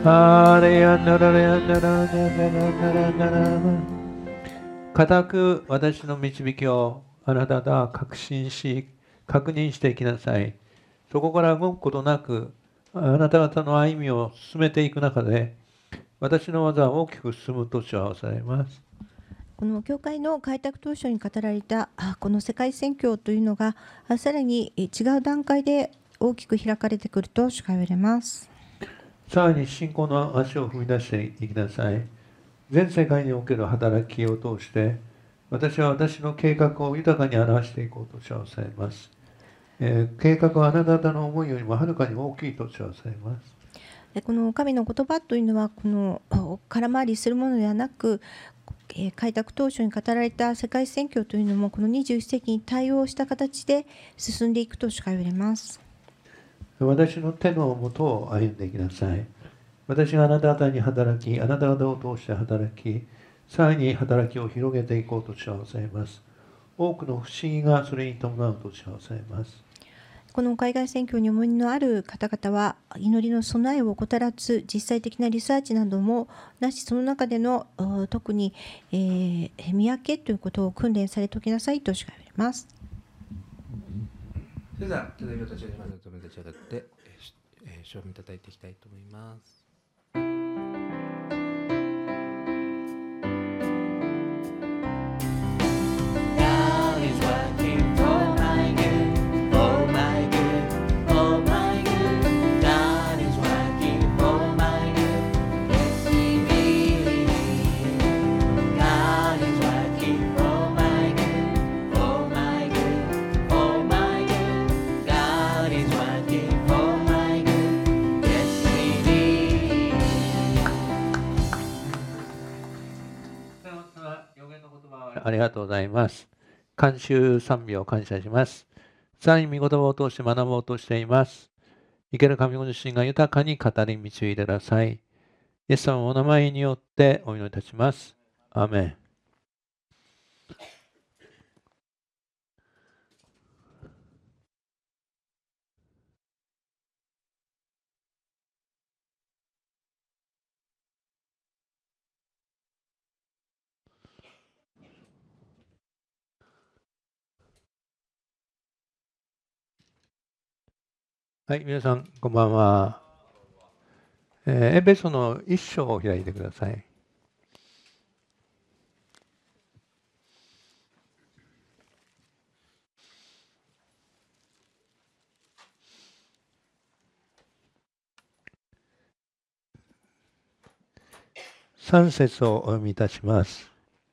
あれやなられやならならならならな。固く私の導きをあなたが確信し、確認していきなさい。そこから動くことなく、あなた方の歩みを進めていく中で、私の技は大きく進むと主はおされます。 この教会の開拓当初に語られたこの世界宣教というのがさらに違う段階で大きく開かれてくると主が言われます。 さらに信仰の足を踏み出していきなさい。全世界における働きを通して、私は私の計画を豊かに表していこうと主はおされます。計画はあなた方の思いよりもはるかに大きいと主はおされます。 この神の言葉というのはこの空回りするものではなく、開拓当初に語られた世界宣教というのもこの21世紀に対応した形で進んでいくとしか言われます。 私の手のもとを歩んでいきなさい。私があなた方に働き、あなた方を通して働き、さらに働きを広げていこうと主はおされます。多くの不思議がそれに伴うと主はおされます。 この海外選挙に重荷のある方々は祈りの備えを怠らず、実際的なリサーチなどもなし、その中での特に、見分けということを訓練されておきなさいと主が言われます。 それではただいま立ち上がりまで立ち上がって主を見たたいていきたいと思います。 ありがとうございます。監修賛美を感謝します。さらに御言葉を通して学ぼうとしています。生ける神ご自身が豊かに語り導いてください。イエス様のお名前によってお祈りいたします。アーメン。はい、皆さん、こんばんは。エペソの一章を開いてください。3節をお読みいたします。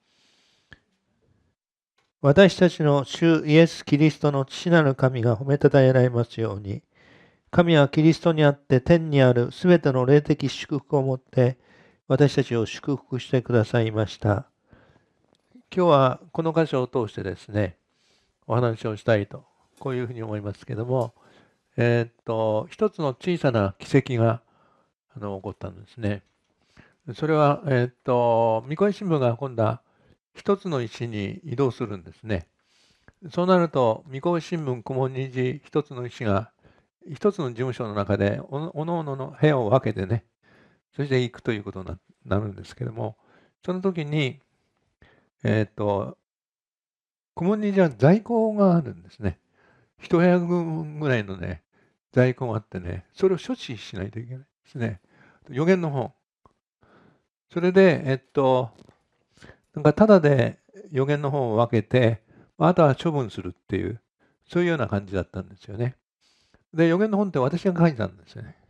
私たちの主イエス・キリストの父なる神が褒めたたえられますように、神はキリストにあって天にあるすべての霊的祝福をもって私たちを祝福してくださいました。今日はこの箇所を通してですね、お話をしたいと、こういうふうに思いますけども、一つの小さな奇跡が起こったんですね。それは、三越新聞が運んだ一つの石に移動するんですね。そうなると、三越新聞顧問二次一つの石が一つの事務所の中でおのおのの部屋を分けてね、そして行くということになるんですけども、その時に、顧問二次は在庫があるんですね。一部屋分ぐらいのね、在庫があってね、それを処置しないといけないですね。予言の本。それで、なんかただで予言の本を分けて、あとは処分するっていう、そういうような感じだったんですよね。で、予言の本って私が書いたんですよね。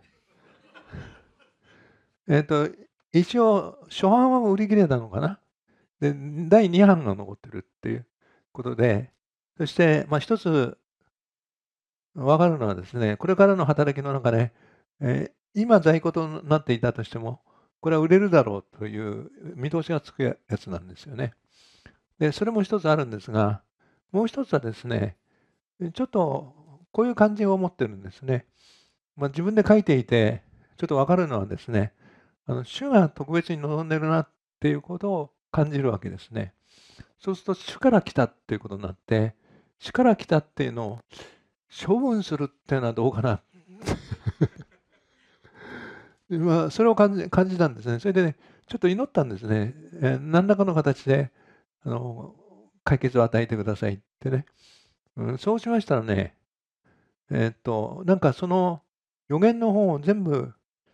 一応、初版は売り切れたのかな。で、第2版が残ってるっていうことで、そして、一つ分かるのはですね、これからの働きの中で、今在庫となっていたとしても、これは売れるだろうという見通しがつくやつなんですよね。で、それも一つあるんですが、もう一つはですね、ちょっとこういう感じを持ってるんですね。自分で書いていて、ちょっと分かるのはですね、主が特別に望んでるなっていうことを感じるわけですね。そうすると主から来たっていうことになって、主から来たっていうのを処分するっていうのはどうかなそれを感じたんですね。それでね、ちょっと祈ったんですね。何らかの形で解決を与えてくださいってね。そうしましたらね、なんかその予言の本を全部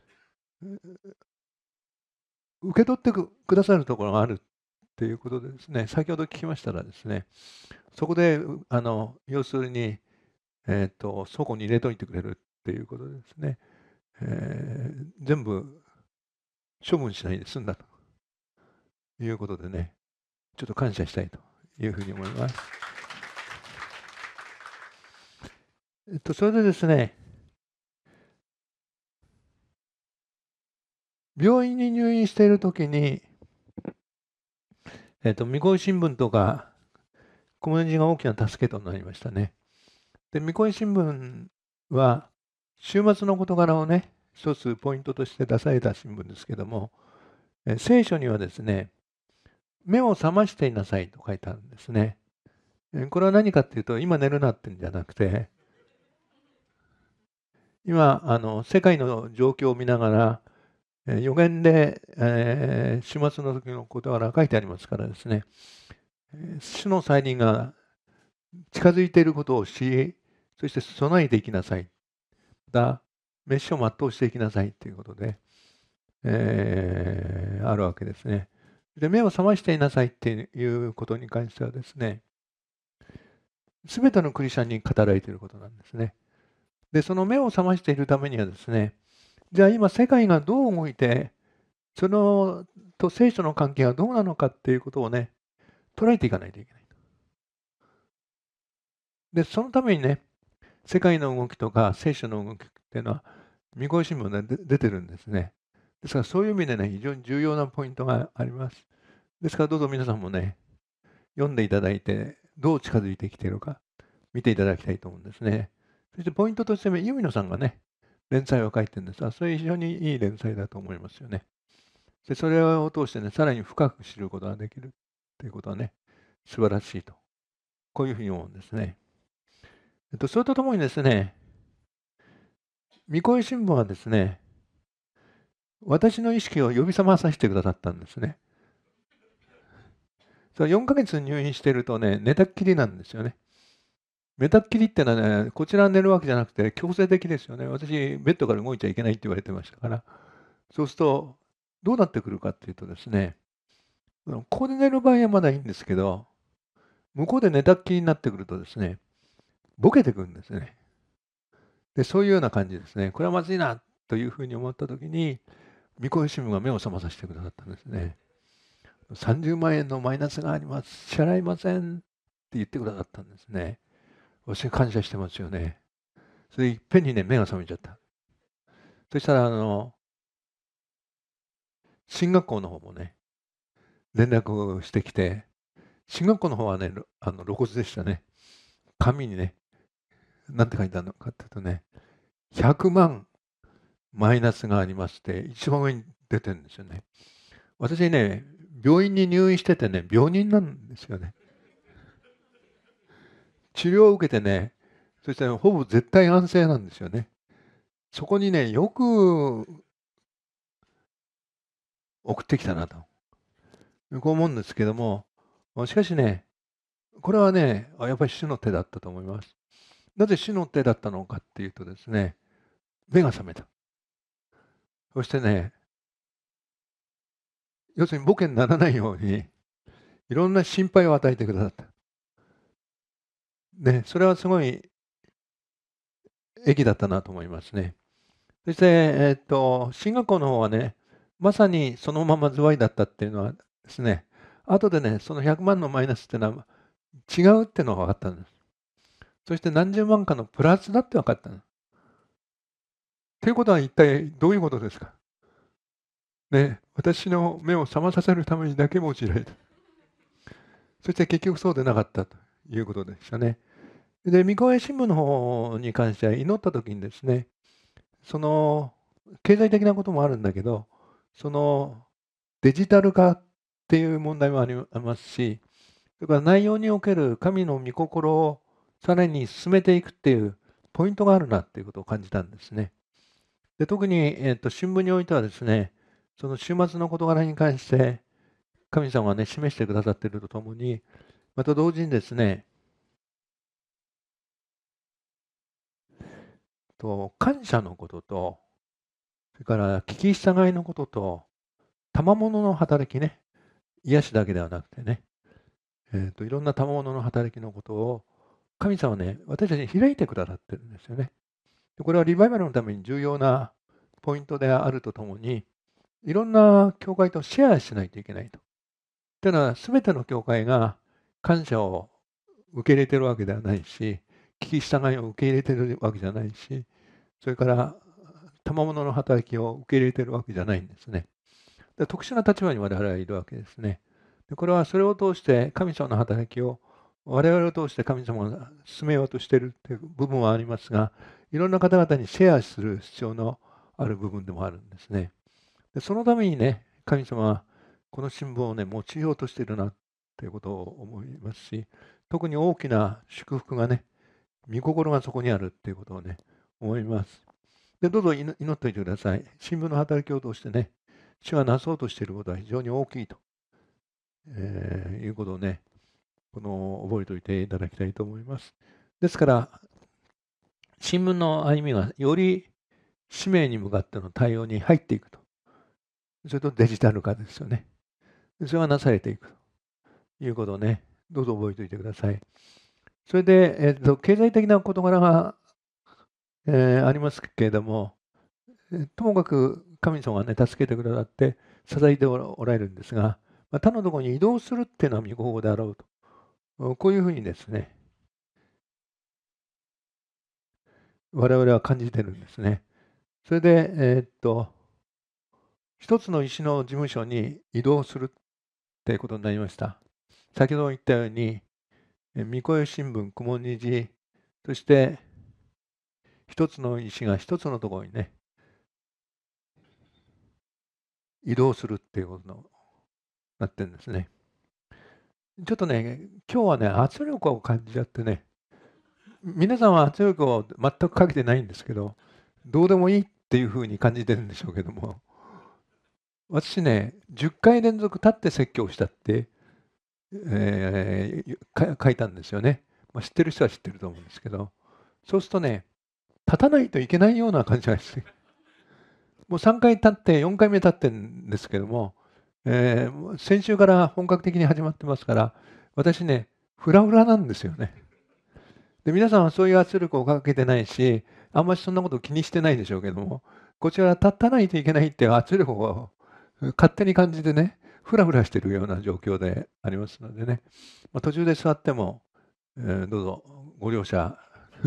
受け取ってくださるところがあるっていうことでですね、先ほど聞きましたらですね、そこで要するに、倉庫に入れといてくれるっていうことでですね、全部処分しないで済んだということでね、ちょっと感謝したいというふうに思います。それでですね、病院に入院しているときに、未来新聞とか、コメンジが大きな助けとなりましたね。で、未来新聞は、週末の事柄をね、一つポイントとして出された新聞ですけども、聖書にはですね、目を覚ましていなさいと書いてあるんですね。これは何かっていうと、今寝るなってんじゃなくて、今、世界の状況を見ながら、予言で、始末の時の事柄が書いてありますからですね、主の再臨が近づいていることを知り、そして備えていきなさい。召しを全うしていきなさいということで、あるわけですね。で、目を覚ましていなさいっていうことに関してはですね、すべてのクリスチャンに語られていることなんですね。で、その目を覚ましているためにはですね、じゃあ今世界がどう動いて、そのと聖書の関係がどうなのかっていうことをね、捉えていかないといけない。で、そのためにね、世界の動きとか聖書の動きっていうのは、見越し新聞で出てるんですね。ですからそういう意味でね、非常に重要なポイントがあります。ですからどうぞ皆さんもね、読んでいただいて、どう近づいてきているか、見ていただきたいと思うんですね。そしてポイントとして、ユミノさんがね、連載を書いてるんですが、それ非常にいい連載だと思いますよね。で、それを通してね、さらに深く知ることができるということはね、素晴らしいと。こういうふうに思うんですね。それとともにですね、御声新聞はですね、私の意識を呼び覚まさせてくださったんですね。4ヶ月入院しているとね、寝たっきりなんですよね。寝たっきりってのはね、こちら寝るわけじゃなくて強制的ですよね。私、ベッドから動いちゃいけないって言われてましたから。そうすると、どうなってくるかっていうとですね、ここで寝る場合はまだいいんですけど、向こうで寝たっきりになってくるとですね、ボケてくるんですね。で、そういうような感じですね。これはまずいなというふうに思ったときに、御子新聞が目を覚まさせてくださったんですね。30万円のマイナスがあります。支払いませんって言ってくださったんですね。私感謝してますよね。それでいっぺんにね、目が覚めちゃった。そしたら、進学校の方もね、連絡をしてきて、進学校の方はね、露骨でしたね。紙にね、なんて書いてあるのかっていうとね、100万マイナスがありまして、一番上に出てるんですよね。私ね、病院に入院しててね、病人なんですよね。治療を受けてね、そしてほぼ絶対安静なんですよね。そこにね、よく送ってきたなと。こう思うんですけども、しかしね、これはね、やっぱり主の手だったと思います。なぜ主の手だったのかっていうとですね、目が覚めた。そしてね、要するにボケにならないように、いろんな心配を与えてくださった。ね、それはすごい益だったなと思いますね。そして、進学校の方はね、まさにそのままズワイだったっていうのはですね、後でね、その100万のマイナスっていうのは違うっていうのが分かったんです。そして何十万かのプラスだって分かったんです。ということは一体どういうことですか。ね、私の目を覚まさせるためにだけ用いられた。そして結局そうでなかったということでしたね。で、三河屋新聞の方に関しては祈った時にですね、その経済的なこともあるんだけど、そのデジタル化っていう問題もありますし、それから内容における神の御心をさらに進めていくっていうポイントがあるなっていうことを感じたんですね。 で特に、新聞においてはですね、その終末の事柄に関して神様はね、示してくださっているとともに、また同時にですね、感謝のことと、それから聞き従いのことと、賜物の働きね、癒しだけではなくてね、いろんな賜物の働きのことを、神様はね、私たちに開いてくださってるんですよね。でこれはリバイバルのために重要なポイントであるとともに、いろんな教会とシェアしないといけないと。というのは、すべての教会が感謝を受け入れてるわけではないし、聞き従いを受け入れてるわけじゃないし、それから賜物の働きを受け入れてるわけじゃないんですね。で特殊な立場に我々はいるわけですね。でこれはそれを通して神様の働きを我々を通して神様が進めようとしているという部分はありますが、いろんな方々にシェアする必要のある部分でもあるんですね。でそのためにね、神様はこの新聞をね、用いようとしているなということを思いますし、特に大きな祝福がね、御心がそこにあるということをね、思います。でどうぞ祈っておいてください。新聞の働きを通してね、主がなそうとしていることは非常に大きいと、いうことをね、覚えておいていただきたいと思います。ですから、新聞の歩みがより使命に向かっての対応に入っていくと。それとデジタル化ですよね。それがなされていくということをね、どうぞ覚えておいてください。それで、経済的な事柄が、ありますけれども、ともかく神様がね、助けてくださって支えておられるんですが、他のところに移動するっていうのは御心であろうと、こういうふうにですね、我々は感じてるんですね。それで、一つの石の事務所に移動するっていうことになりました。先ほど言ったように、御声新聞、雲虹、そして一つの石が一つのところにね、移動するっていうことになってるんですね。ちょっとね、今日はね、圧力を感じちゃってね、皆さんは圧力を全くかけてないんですけど、どうでもいいっていうふうに感じてるんでしょうけども、私ね、10回連続立って説教したって、書いたんですよね。知ってる人は知ってると思うんですけど、そうするとね、立たないといけないような感じがして、もう3回立って4回目立ってるんですけども、先週から本格的に始まってますから、私ね、フラフラなんですよね。で皆さんはそういう圧力をかけてないし、あんまりそんなことを気にしてないでしょうけども、こちらは立たないといけないっていう圧力を勝手に感じてね、フラフラしているような状況でありますのでね、途中で座っても、どうぞご容赦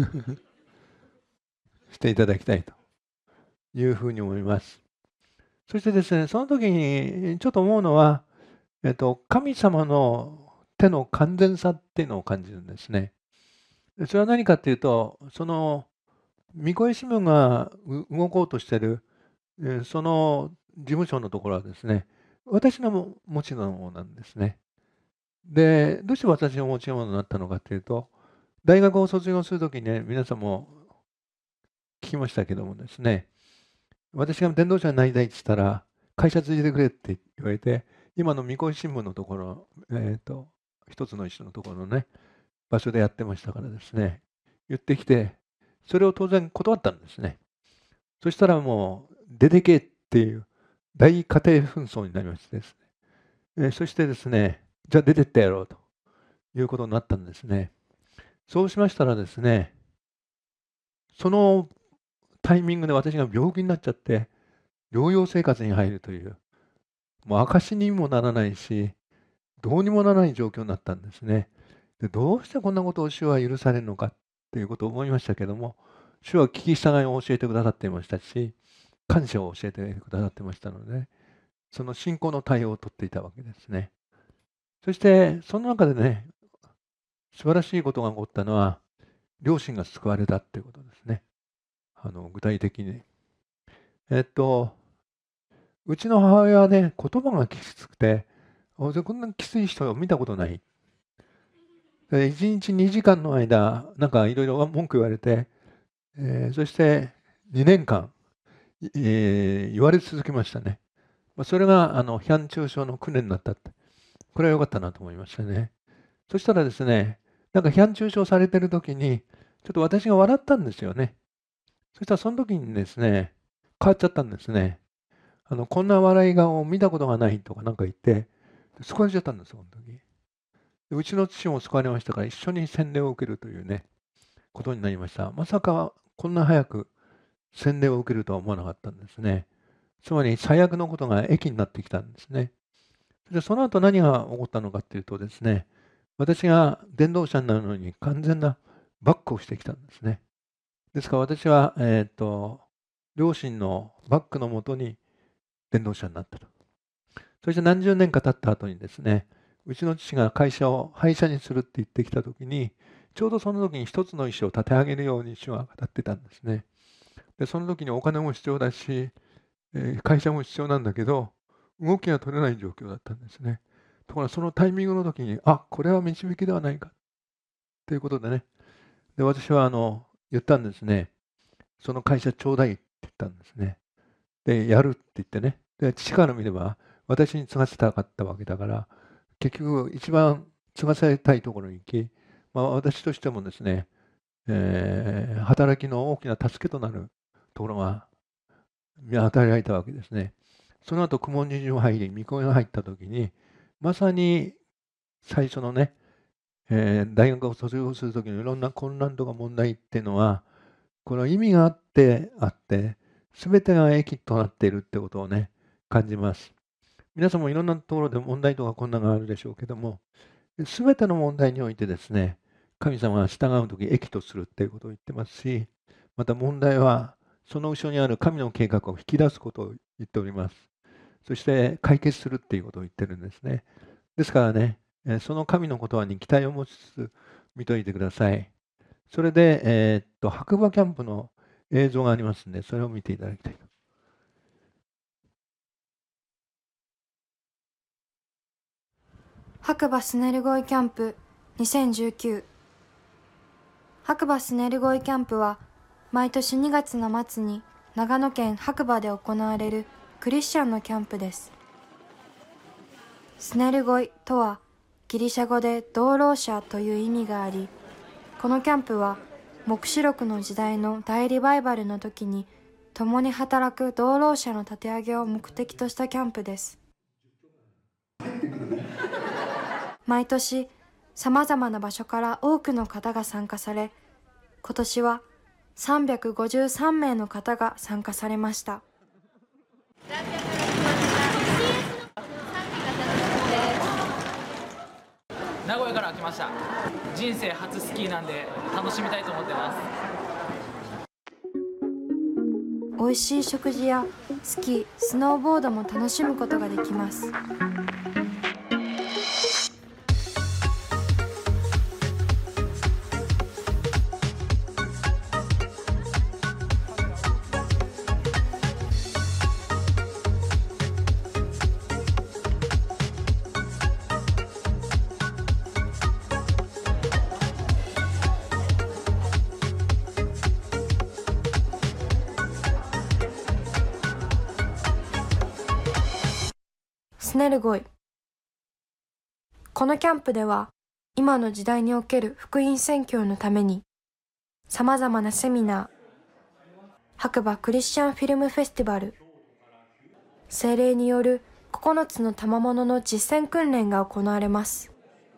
していただきたいというふうに思います。そしてですね、その時にちょっと思うのは、神様の手の完全さっていうのを感じるんですね。それは何かっていうと、その御声新聞が動こうとしている、その事務所のところはですね、私の持ち物なんですね。で、どうして私の持ち物になったのかっていうと、大学を卒業するときにね、皆さんも聞きましたけどもですね、私が伝道者になりたいって言ったら、会社継いでくれって言われて、今の御声新聞のところ、一つの石のところのね、場所でやってましたからですね、言ってきて、それを当然断ったんですね。そしたらもう、出てけっていう大家庭紛争になりましてですね、そしてですね、じゃあ出てってやろうということになったんですね。そうしましたらですね、そのタイミングで私が病気になっちゃって、療養生活に入るという、もう証にもならないし、どうにもならない状況になったんですね。でどうしてこんなことを主は許されるのかっていうことを思いましたけども、主は聞き従いを教えてくださっていましたし、感謝を教えてくださってましたので、その信仰の対応をとっていたわけですね。そして、その中でね、素晴らしいことが起こったのは、両親が救われたっていうことですね。具体的に。うちの母親はね、言葉がきつくて、こんなきつい人を見たことない。1日2時間の間、なんかいろいろ文句言われて、そして2年間、 言われ続けましたね。それが批判中傷の訓練になったって。これは良かったなと思いましたね。そしたらですね、なんか批判中傷されてる時に、ちょっと私が笑ったんですよね。そしたらその時にですね、変わっちゃったんですね。こんな笑い顔を見たことがないとかなんか言って、救われちゃったんです、その時。うちの父も救われましたから、一緒に洗礼を受けるというね、ことになりました。まさかこんな早く洗礼を受けるとは思わなかったんですね。つまり最悪のことが益になってきたんですね。で、その後何が起こったのかっていうとですね、私が伝道者になるのに完全なバックをしてきたんですね。ですから私は、両親のバックのもとに伝道者になったと。そして何十年か経った後にですね、うちの父が会社を廃車にするって言ってきた時に、ちょうどその時に一つの石を立て上げるように主は語ってたんですね。で、その時にお金も必要だし、会社も必要なんだけど、動きが取れない状況だったんですね。ところがそのタイミングの時に、あ、これは導きではないかということでね、で、私は言ったんですね。その会社ちょうだいって言ったんですね。で、やるって言ってね。で、父から見れば、私に継がせたかったわけだから、結局一番継がせたいところに行き、私としてもですね、働きの大きな助けとなるところが与えられたわけですね。その後、公文に入り、御子が入った時に、まさに最初のね、大学を卒業する時のいろんな混乱とか問題っていうのは、この意味があって、全てが益となっているってことをね、感じます。皆さんもいろんなところで問題とか困難があるでしょうけども、全ての問題においてですね、神様が従うとき益とするっていうことを言ってますし、また問題はその後ろにある神の計画を引き出すことを言っております。そして解決するっていうことを言ってるんですね。ですからね、その神の言葉に期待を持ちつつ見といてください。それで、白馬キャンプの映像がありますので、それを見ていただきたいと。 白馬スネルゴイキャンプ2019。白馬スネルゴイキャンプは毎年2月の末に長野県白馬で行われるクリスチャンのキャンプです。スネルゴイとはギリシャ語で同労者という意味があり、このキャンプは黙示録の時代の大リバイバルの時に共に働く同労者の立て上げを目的としたキャンプです。毎年さまざまな場所から多くの方が参加され、今年は353名の方が参加されました。 名古屋から来ました。人生初スキーなんで楽しみたいと思ってます。 美味しい食事やスキー、スノーボードも楽しむことができます。スネルゴイ。このキャンプでは今の時代における福音宣教のためにさまざまなセミナー、白馬クリスチャンフィルムフェスティバル、聖霊による9つの賜物の実践訓練が行われます。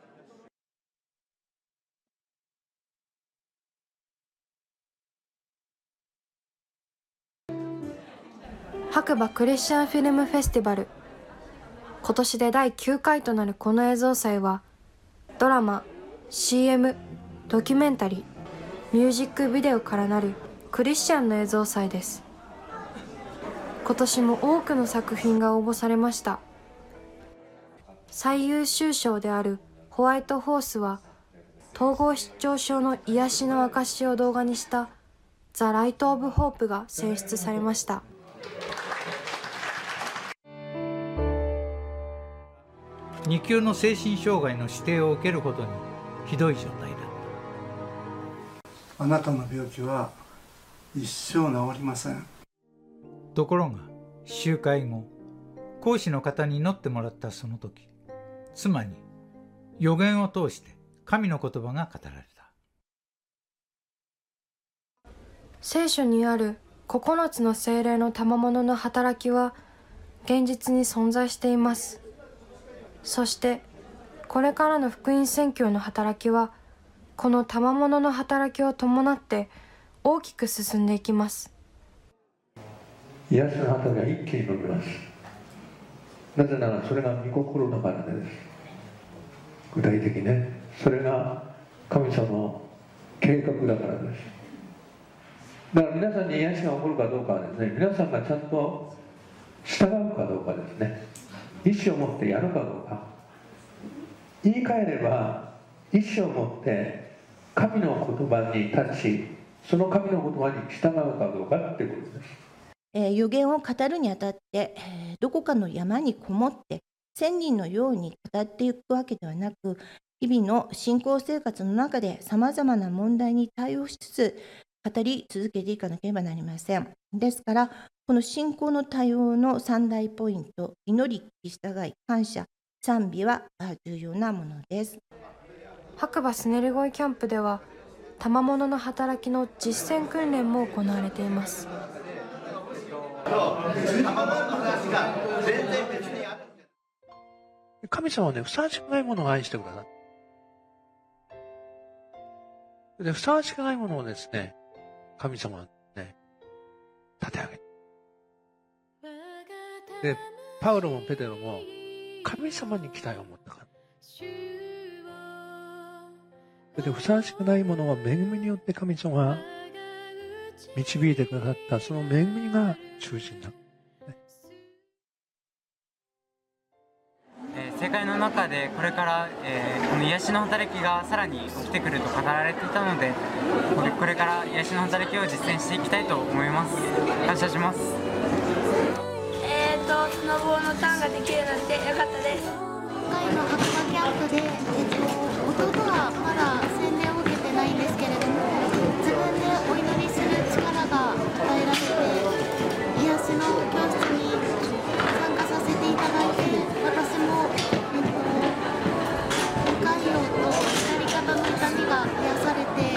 白馬クリスチャンフィルムフェスティバル。今年で第9回となるこの映像祭は、ドラマ、CM、ドキュメンタリー、ミュージックビデオからなるクリスチャンの映像祭です。今年も多くの作品が応募されました。最優秀賞であるホワイトホースは、統合失調症の癒しの証を動画にしたザ・ライト・オブ・ホープが選出されました。 2級の精神障害の指定を受けるほどにひどい状態だった。 あなたの病気は一生治りません。 ところが集会後、講師の方に祈ってもらったその時、妻に預言を通して神の言葉が語られた。 聖書にある9つの聖霊の賜物の働きは現実に存在しています。そしてこれからの福音宣教の働きはこの賜物の働きを伴って大きく進んでいきます。 癒しの旗が一気に伸びます。なぜならそれが御心だからです。具体的ね、それが神様の計画だからです。だから皆さんに癒しが起こるかどうかはですね、皆さんがちゃんと従うかどうかですね。意思を持ってやるかどうか。言い換えれば、意思を持って神の言葉に立ち、その神の言葉に従うかどうかっていうことです。 預言を語るにあたって、どこかの山にこもって仙人のように語っていくわけではなく、日々の信仰生活の中でさまざまな問題に対応しつつ語り続けていかなければなりません。ですから、この信仰の対応の三大ポイント、祈り、従い、感謝、賛美は重要なものです。 白馬スネルゴイキャンプでは賜物の働きの実践訓練も行われています。 神様はね、ふさわしくないものを愛してください。で、ふさわしくないものをですね、神様はね、立て上げる。で、パウロもペテロも神様に期待を持ったから。で、ふさわしくないものは恵みによって神様が導いてくださったその恵みが中心だ。 世界の中でこれから、この癒しの働きがさらに起きてくると語られていたので、これから癒しの働きを実践していきたいと思います。感謝します。 スノボーのターンができるようになってよかったです。 今回の白馬キャンプで、弟はまだ洗礼を受けてないんですけれども、自分でお祈りする力が与えられて、癒しの教室に参加させていただいて、私も太陽と左肩の痛みが癒されて、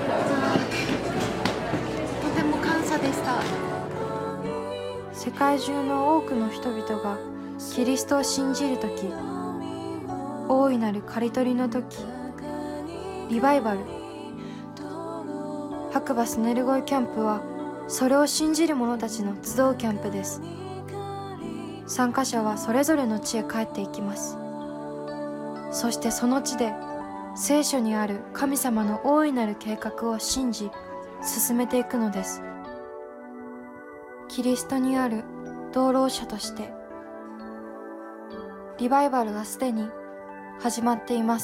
とても感謝でした。 世界中の多くの人々がキリストを信じるとき、大いなる刈り取りのとき、リバイバル、白馬スネルゴイキャンプはそれを信じる者たちの集うキャンプです。参加者はそれぞれの地へ帰っていきます。そしてその地で聖書にある神様の大いなる計画を信じ進めていくのです。キリストにある同労者としてリバイバルはすでに始まっています。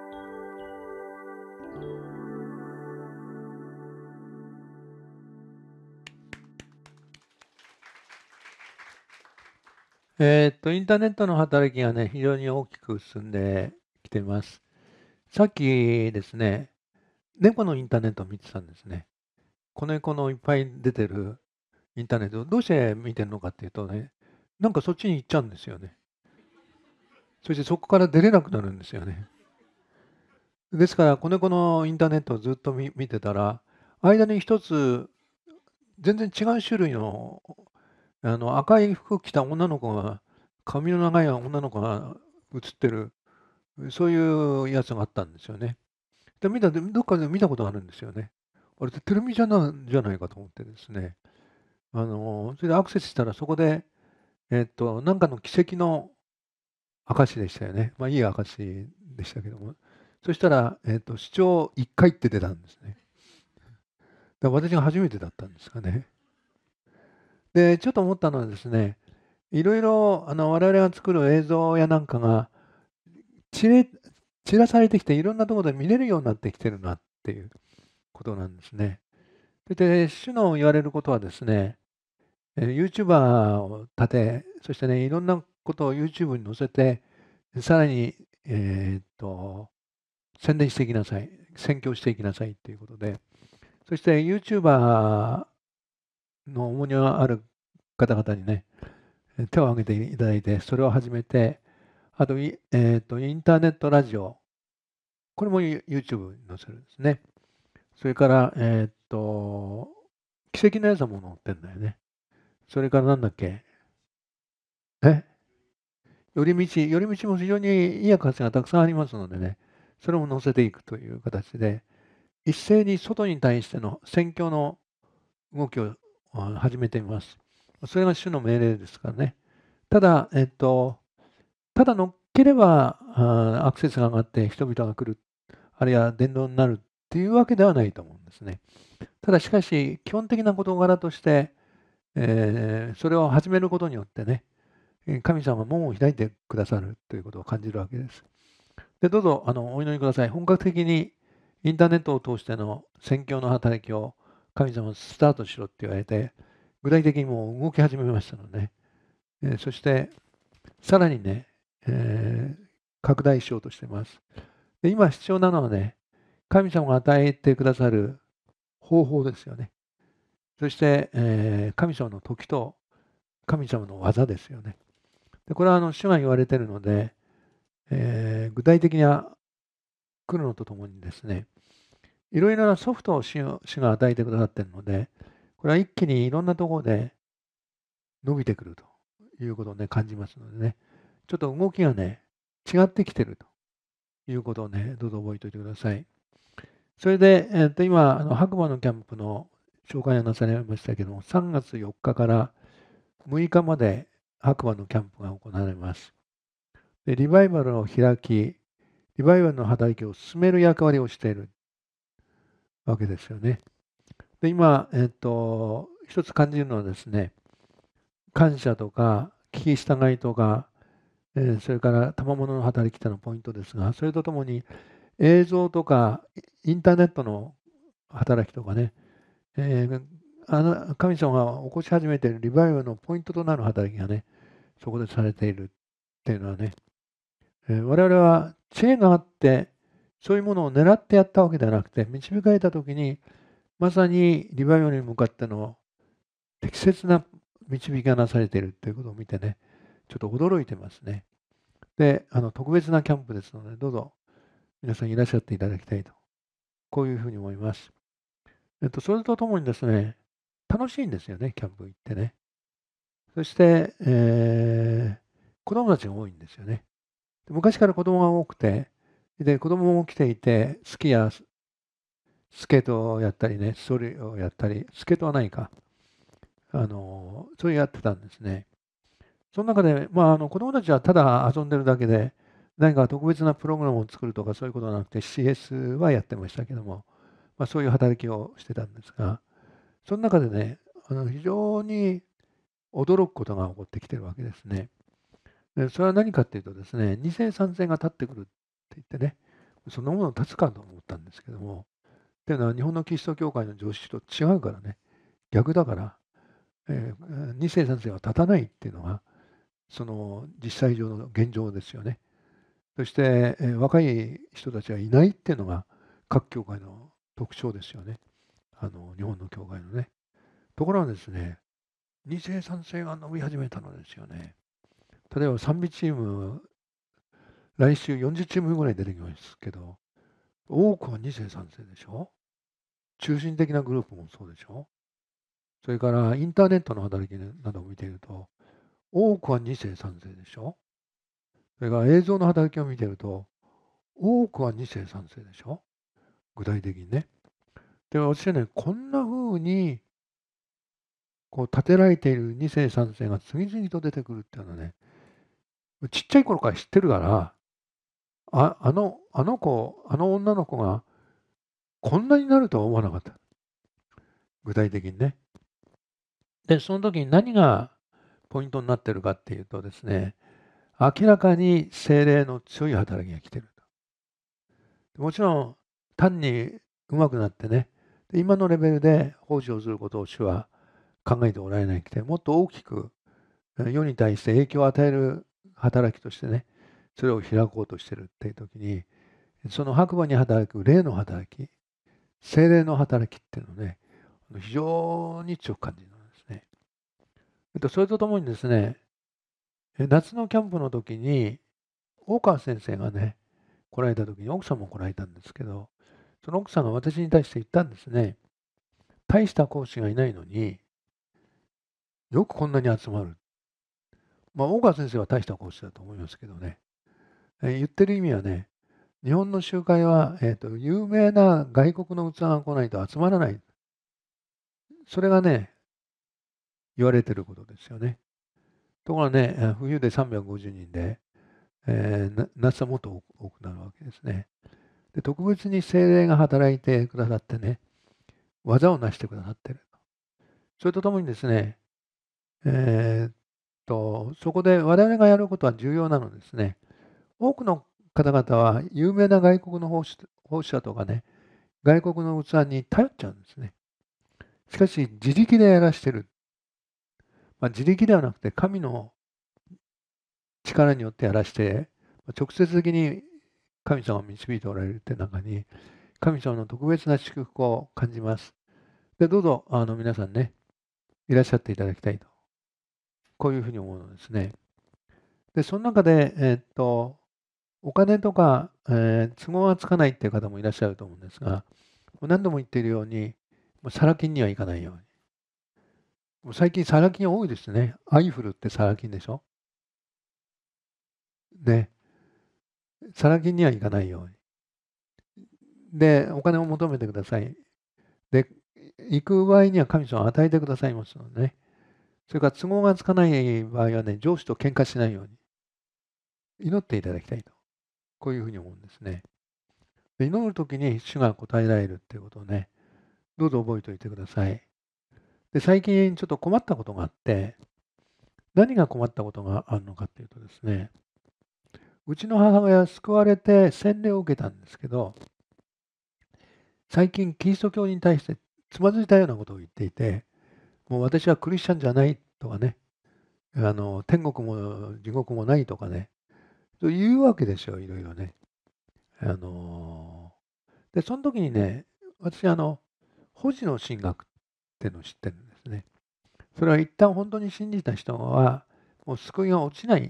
インターネットの働きがね、非常に大きく進んできています。さっきですね、猫のインターネットを見てたんですね。子猫のいっぱい出てるインターネットをどうして見てるのかっていうとね、なんかそっちに行っちゃうんですよね。そしてそこから出れなくなるんですよね。ですから、子猫のインターネットをずっと見てたら、間に一つ、全然違う種類の、赤い服着た女の子が、髪の長い女の子が映ってる、そういうやつがあったんですよね。で、どっかで見たことがあるんですよね。あれってテレビじゃないかと思ってですね。それでアクセスしたらそこで、なんかの奇跡の証でしたよね。まあいい証でしたけども。そしたら、視聴1回って出たんですね。だから私が初めてだったんですかね。で、ちょっと思ったのはですね、いろいろ我々が作る映像やなんかが散らされてきて、いろんなところで見れるようになってきてるなっていうことなんですね。で、主の言われることはですね、YouTuber を立て、そしてね、いろんなことを YouTube に載せて、さらに、宣伝していきなさい、宣教していきなさいということで、そして YouTuber の重荷がある方々にね、手を挙げていただいて、それを始めて、あと、インターネットラジオ、これも YouTube に載せるんですね。それから、奇跡のやつも載ってんだよね。それからなんだっけ、寄り道も非常にいい形がたくさんありますのでね、それも載せていくという形で、一斉に外に対しての宣教の動きを始めています。それが主の命令ですからね。ただ、ただ乗っければアクセスが上がって人々が来る、あるいは伝道になるっていうわけではないと思うんですね。ただしかし、基本的な事柄として、それを始めることによってね、神様は門を開いてくださるということを感じるわけです。で、どうぞお祈りください。本格的にインターネットを通しての宣教の働きを神様スタートしろって言われて、具体的にもう動き始めましたので、そしてさらにね、拡大しようとしています。で、今必要なのはね、神様が与えてくださる方法ですよね。そして、神様の時と神様の技ですよね。でこれは主が言われているので、具体的には来るのとともにですね、いろいろなソフトを主が与えてくださっているので、これは一気にいろんなところで伸びてくるということをね、感じますのでね、ちょっと動きがね、違ってきているということをね、どうぞ覚えておいてください。それで、今、白馬のキャンプの紹介がなされましたけども、3月4日から6日まで白馬のキャンプが行われます。でリバイバルを開き、リバイバルの働きを進める役割をしているわけですよね。で今、一つ感じるのはですね、感謝とか聞き従いとか、それから賜物の働きというのはポイントですが、それとともに映像とかインターネットの働きとかね、神様が起こし始めているリバイバルのポイントとなる働きがね、そこでされているっていうのはね、我々は知恵があって、そういうものを狙ってやったわけではなくて、導かれたときに、まさにリバイバルに向かっての適切な導きがなされているということを見てね、ちょっと驚いてますね。で、特別なキャンプですので、どうぞ皆さんいらっしゃっていただきたいと、こういうふうに思います。それとともにですね、楽しいんですよね、キャンプ行ってね。そして、子供たちが多いんですよね。昔から子供が多くて、で、子供も来ていて、スキーやスケートをやったりね、それをやったり、スケートはないか。そうやってたんですね。その中で、子供たちはただ遊んでるだけで、何か特別なプログラムを作るとかそういうことはなくて、CS はやってましたけども、そういう働きをしてたんですが、その中でね、非常に驚くことが起こってきてるわけですね。でそれは何かっていうとですね、2世3世が立ってくるって言ってね、そんなもの立つかと思ったんですけども、っていうのは日本のキリスト教会の常識と違うからね、逆だから、2世3世は立たないっていうのが、その実際上の現状ですよね。そして、若い人たちがいないっていうのが各教会の特徴ですよね。日本の教会のね。ところがですね、2世3世が伸び始めたのですよね。例えば賛美チーム、来週40チームぐらい出てきますけど、多くは2世3世でしょ。中心的なグループもそうでしょ。それからインターネットの働きなどを見ていると、多くは2世3世でしょ。それから映像の働きを見ていると、多くは2世3世でしょ。具体的にね。で、私はね、こんな風に立てられている2世3世が次々と出てくるっていうのはね、ちっちゃい頃から知ってるから、あの女の子がこんなになるとは思わなかった。具体的にね。で、その時に何がポイントになってるかっていうとですね、明らかに精霊の強い働きが来てると。もちろん、単に上手くなってね、今のレベルで奉仕をすることを主は考えておられなくて、もっと大きく世に対して影響を与える働きとしてね、それを開こうとしてるっていう時に、その白馬に働く霊の働き、精霊の働きっていうのをね、非常に強く感じるんですね。 それとともにですね、夏のキャンプの時に、大川先生がね、来られた時に奥さんも来られたんですけど、その奥さんが私に対して言ったんですね。大した講師がいないのに、よくこんなに集まる。大川先生は大した講師だと思いますけどね。言ってる意味はね、日本の集会は、有名な外国の器が来ないと集まらない。それがね、言われてることですよね。ところがね、冬で350人で、夏はもっと多くなるわけですね。で、特別に聖霊が働いてくださってね、技を成してくださっている。それとともにですね、そこで我々がやることは重要なのですね。多くの方々は有名な外国の奉仕者とかね、外国の器に頼っちゃうんですね。しかし、自力でやらしてる。自力ではなくて、神の力によってやらして、直接的に神様を導いておられるって中に、神様の特別な祝福を感じます。で、どうぞ、皆さんね、いらっしゃっていただきたいと。こういうふうに思うのですね。で、その中で、お金とか、都合がつかないっていう方もいらっしゃると思うんですが、何度も言っているように、サラ金にはいかないように。もう最近サラ金多いですね。アイフルってサラ金でしょ。で、サラ金にはいかないように。で、お金を求めてください。で、行く場合には神様を与えてくださいますのでね。それから都合がつかない場合はね、上司と喧嘩しないように祈っていただきたいと。こういうふうに思うんですね。で、祈るときに主が答えられるっていうことをね、どうぞ覚えておいてください。で、最近ちょっと困ったことがあって、何が困ったことがあるのかっていうとですね、うちの母親は救われて洗礼を受けたんですけど、最近キリスト教に対してつまずいたようなことを言っていて、もう私はクリスチャンじゃないとかね、天国も地獄もないとかね、と言うわけですよ、いろいろね。で、その時にね、私、保持の神学っていうのを知ってるんですね。それは一旦本当に信じた人は、もう救いが落ちない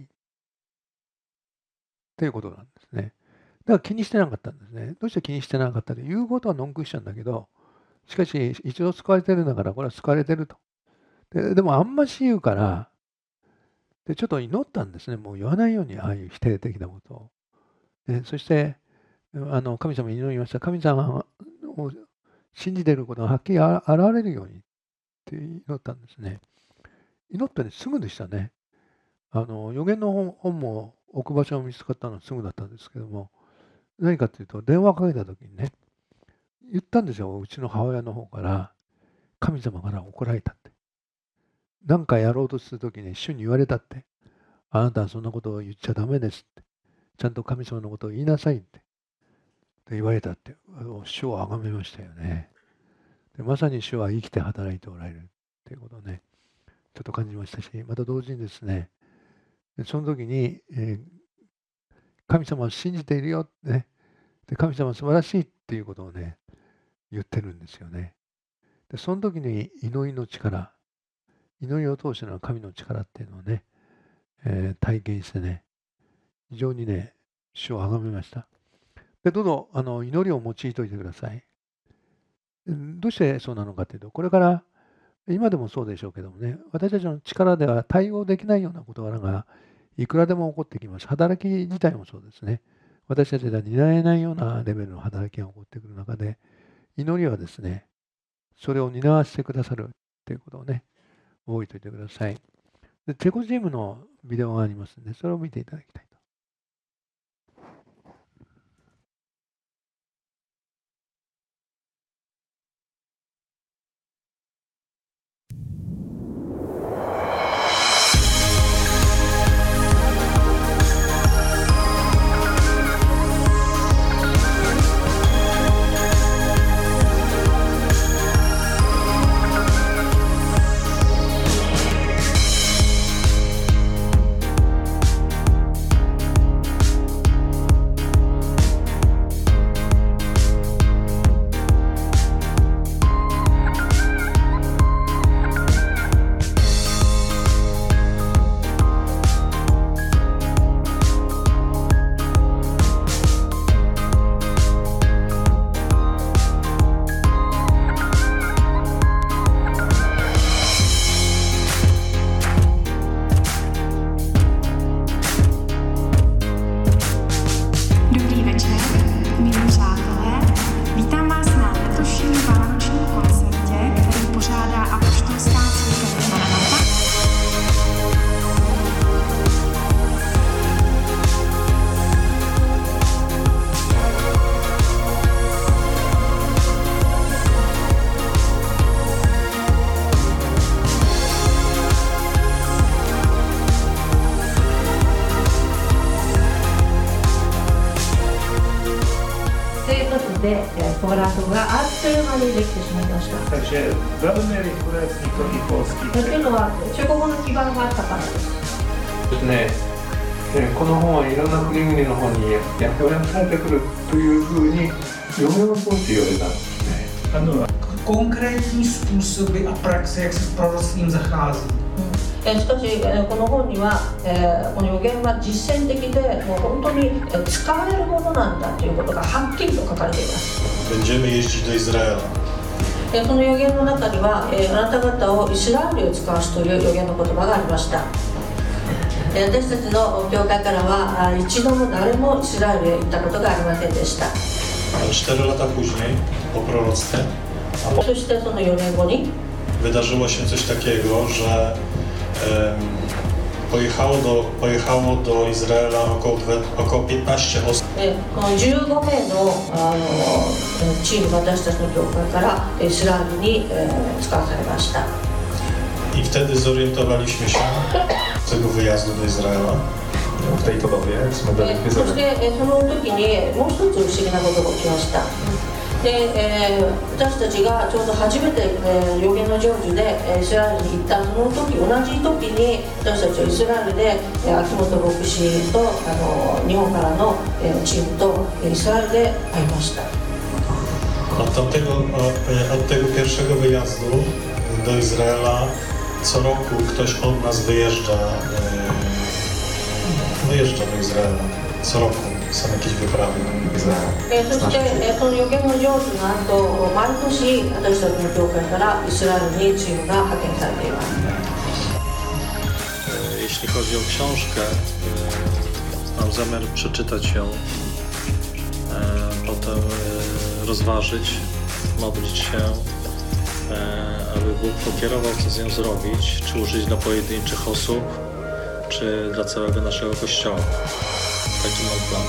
っていうことなんですね。だから気にしてなかったんですね。どうして気にしてなかったか言うことはノンクリスチャンだけど、しかし一度救われてるんだから、これは救われてると。でもあんまし言うから、でちょっと祈ったんですね。もう言わないように、ああいう否定的なことを。そして、神様に祈りました。神様を信じていることがはっきり現れるようにって祈ったんですね。祈ってね、すぐでしたね。予言の本も置く場所が見つかったのはすぐだったんですけども、何かっていうと、電話かけた時にね、言ったんですよ。うちの母親の方から、神様から怒られたって。何かやろうとするときに主に言われたって。あなたはそんなことを言っちゃダメですって。ちゃんと神様のことを言いなさいって。言われたって。主を崇めましたよね。でまさに主は生きて働いておられるっていうことをね、ちょっと感じましたし、また同時にですね、その時に、神様を信じているよってね。で神様は素晴らしいっていうことをね、言ってるんですよね。でその時に祈りの力、祈りを通しての神の力っていうのをね、体験してね、非常にね、主を崇めました。で、どうぞ祈りを用いておいてください。どうしてそうなのかというと、これから今でもそうでしょうけどもね、私たちの力では対応できないような事柄がいくらでも起こってきます。働き自体もそうですね。私たちでは担えないようなレベルの働きが起こってくる中で、祈りはですね、それを担わせてくださるということをね、覚えておいてください。でチェコチームのビデオがありますので、それを見ていただきたいと。 で、ポラフがあっという間にできてしまいました。というのは中国語の基盤があったからです。 ですね、この本はいろんな国々の本に翻訳されてくるというふうに読めますって言われたんですね。 Konkrétní způsoby a praxe, jak se prorok s ním zachází. しかし、この本には、この予言は実践的でもう本当に使われるものなんだということがはっきりと書かれています。 Będziemy jeździć do Izraela. この予言の中には、あなた方をイスラエルへ使わすという予言の言葉がありました。私たちの教会からは一度も誰もイスラエルへ行ったことがありませんでした。 4 lata później, po proroctwie, そしてその4年後に wydarzyło się coś takiego, że pojechało do Izraela około 15 osób. この15名のチーム、私たちの教会からイスラエルに使わされました。 I wtedy zorientowaliśmy się z tego wyjazdu do Izraela. W tej tobowie, そしてその時にもう一つ不思議なことが起きました。で、私たちがちょうど初めて、予言の成就でイスラエルに行ったその時、同じ時に私たちはイスラエルで秋元牧師と日本からのチームとイスラエルで会いました。 Od tego pierwszego wyjazdu do Izraela co roku ktoś od nas wyjeżdża do Izraela. Co roku są jakieś wyprawy do Izraela. そしてその予言の成就の後、毎年私たちの教会からイスラエルにチームが派遣されています。 Jeśli chodzi o książkę, mam zamiar przeczytać ją, potem rozważyć, modlić się, aby Bóg pokierował, co z nią zrobić, czy użyć dla pojedynczych osób, czy dla całego naszego Kościoła. Taki mam plan.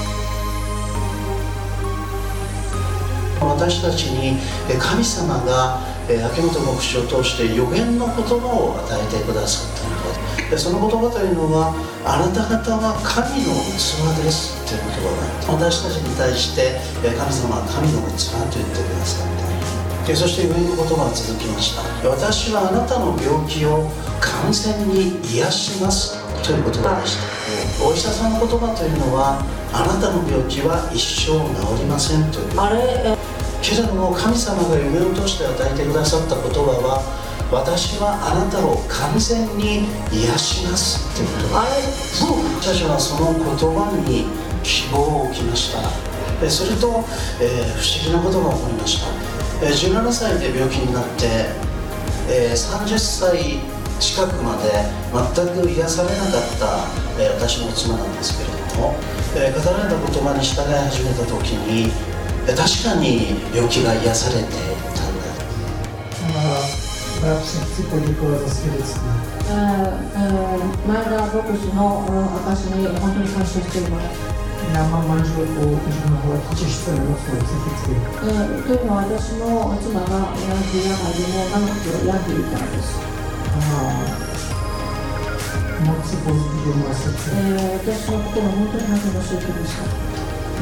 私たちに神様が秋元牧師を通して予言の言葉を与えてくださったので、その言葉というのはあなた方は神の器ですという言葉が私たちに対して神様は神の器と言ってくださった。そして予言の言葉が続きました。私はあなたの病気を完全に癒しますという言葉でした。お医者さんの言葉というのはあなたの病気は一生治りませんという。けれども神様が予言を通して与えてくださった言葉は私はあなたを完全に癒しますという言葉。私たちはその言葉に希望を置きました。すると、不思議なことが起こりました。17歳で病気になって、30歳近くまで全く癒されなかった、私の妻なんですけれども、語られた言葉に従い始めた時に確かに病気が癒されていたんだ。 前田牧師の証に本当に感謝しています。 Já mám manželku, už mám hlavně těžce nemocnou psychicky. というのは私の妻が病でも長く病んでいたんです。 moc si povzbudil moje srdce. 私の心は本当に励ましを受けました。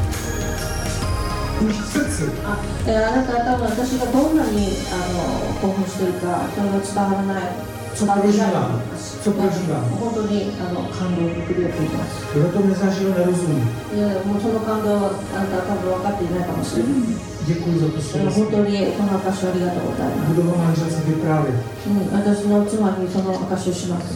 あなたは私がどんなに興奮しているかそれが伝わらない。本当に感動に触れています。もうその感動はあなたは多分分かっていないかもしれない。本当にこの証をありがとうございます。私の妻にその証をします。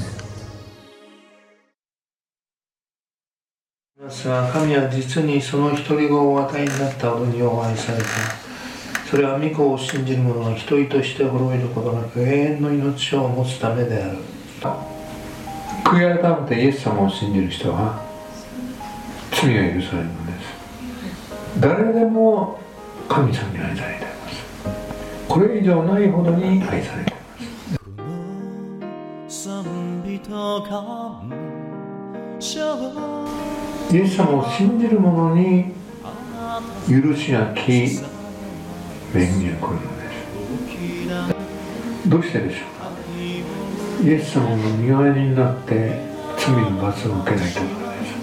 神は実にその独り子をお与えになったほどにお愛された。それは御子を信じる者が一人として滅びることなく永遠の命を持つためである。悔い改めてイエス様を信じる人は罪が許されるのです。誰でも神様に愛されています。これ以上ないほどに愛されています。イエス様を信じる者に許しがき恵みが来るのです。どうしてでしょうか。イエス様の身代わりになって罪の罰を受けないということです。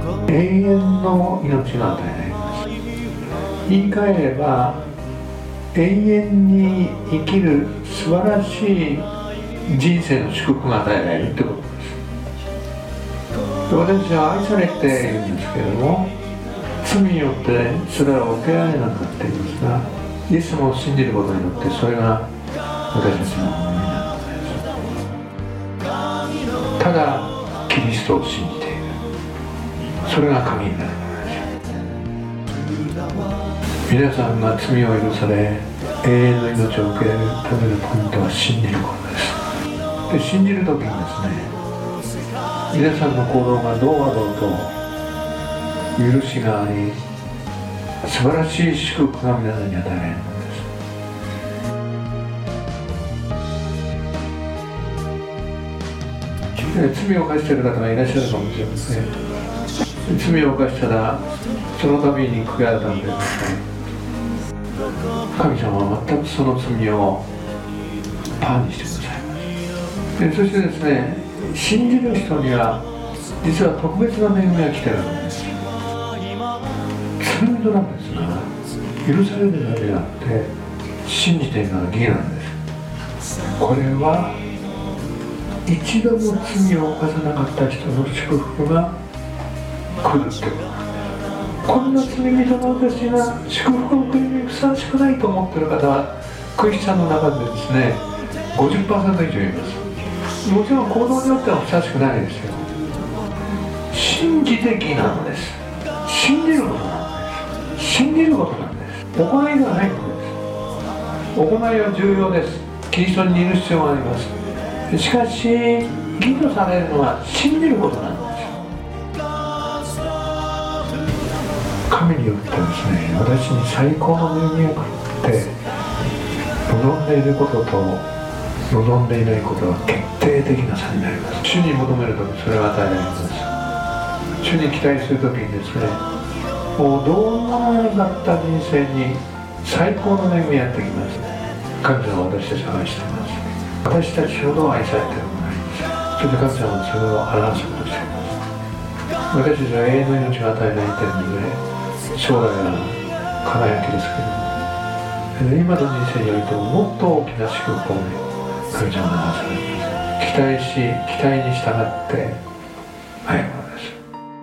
永遠の命が与えられます。言い換えれば、永遠に生きる素晴らしい人生の祝福が与えられるということです。で、私は愛されているんですけれども、罪によってそれは受けられなくなっていますが、イエス様を信じることによってそれが私たちのものになるのです。ただキリストを信じている、それが鍵になるのです。皆さんが罪を許され永遠の命を受けられるためのポイントは信じることです。で、信じるときにですね、皆さんの行動がどうあろうと許しがあり、素晴らしい祝福が皆さんに与えられるのです。罪を犯している方がいらっしゃるかもしれません。罪を犯したらその度に悔い改めてください。神様は全くその罪をパーにしてくださいます。で、そしてですね、信じる人には実は特別な恵みが来ているんです。罪人なんですが、許されるだけであって信じているのは義なんです。これは一度も罪を犯さなかった人の祝福が来るという。こんな罪人の私が祝福を受けるにふさわしくないと思っている方はクリスチャンの中でですね 50% 以上います。もちろん行動によってはふさわしくないですよ。信じて義なんです。信じることなんです。信じることなんです。行いがないのです。行いは重要です。キリストにいる必要があります。しかし義とされるのは信じることなんです。神によってですね、私に最高の恵みが来って望んでいることと望んでいないことは決定的な差になります。主に求めるときそれが与えられます。主に期待するときにですね、もうどうにもならなかった人生に最高の恵みがやってきます。神様は私たちを愛しています。私たちほど愛されているものがあります。そして神様はそれを表すことをしています。私たちは永遠の命が与えられているので将来は輝きですけれども、今の人生においてももっと大きな祝福を神様がなされます。期待に従って歩むのです。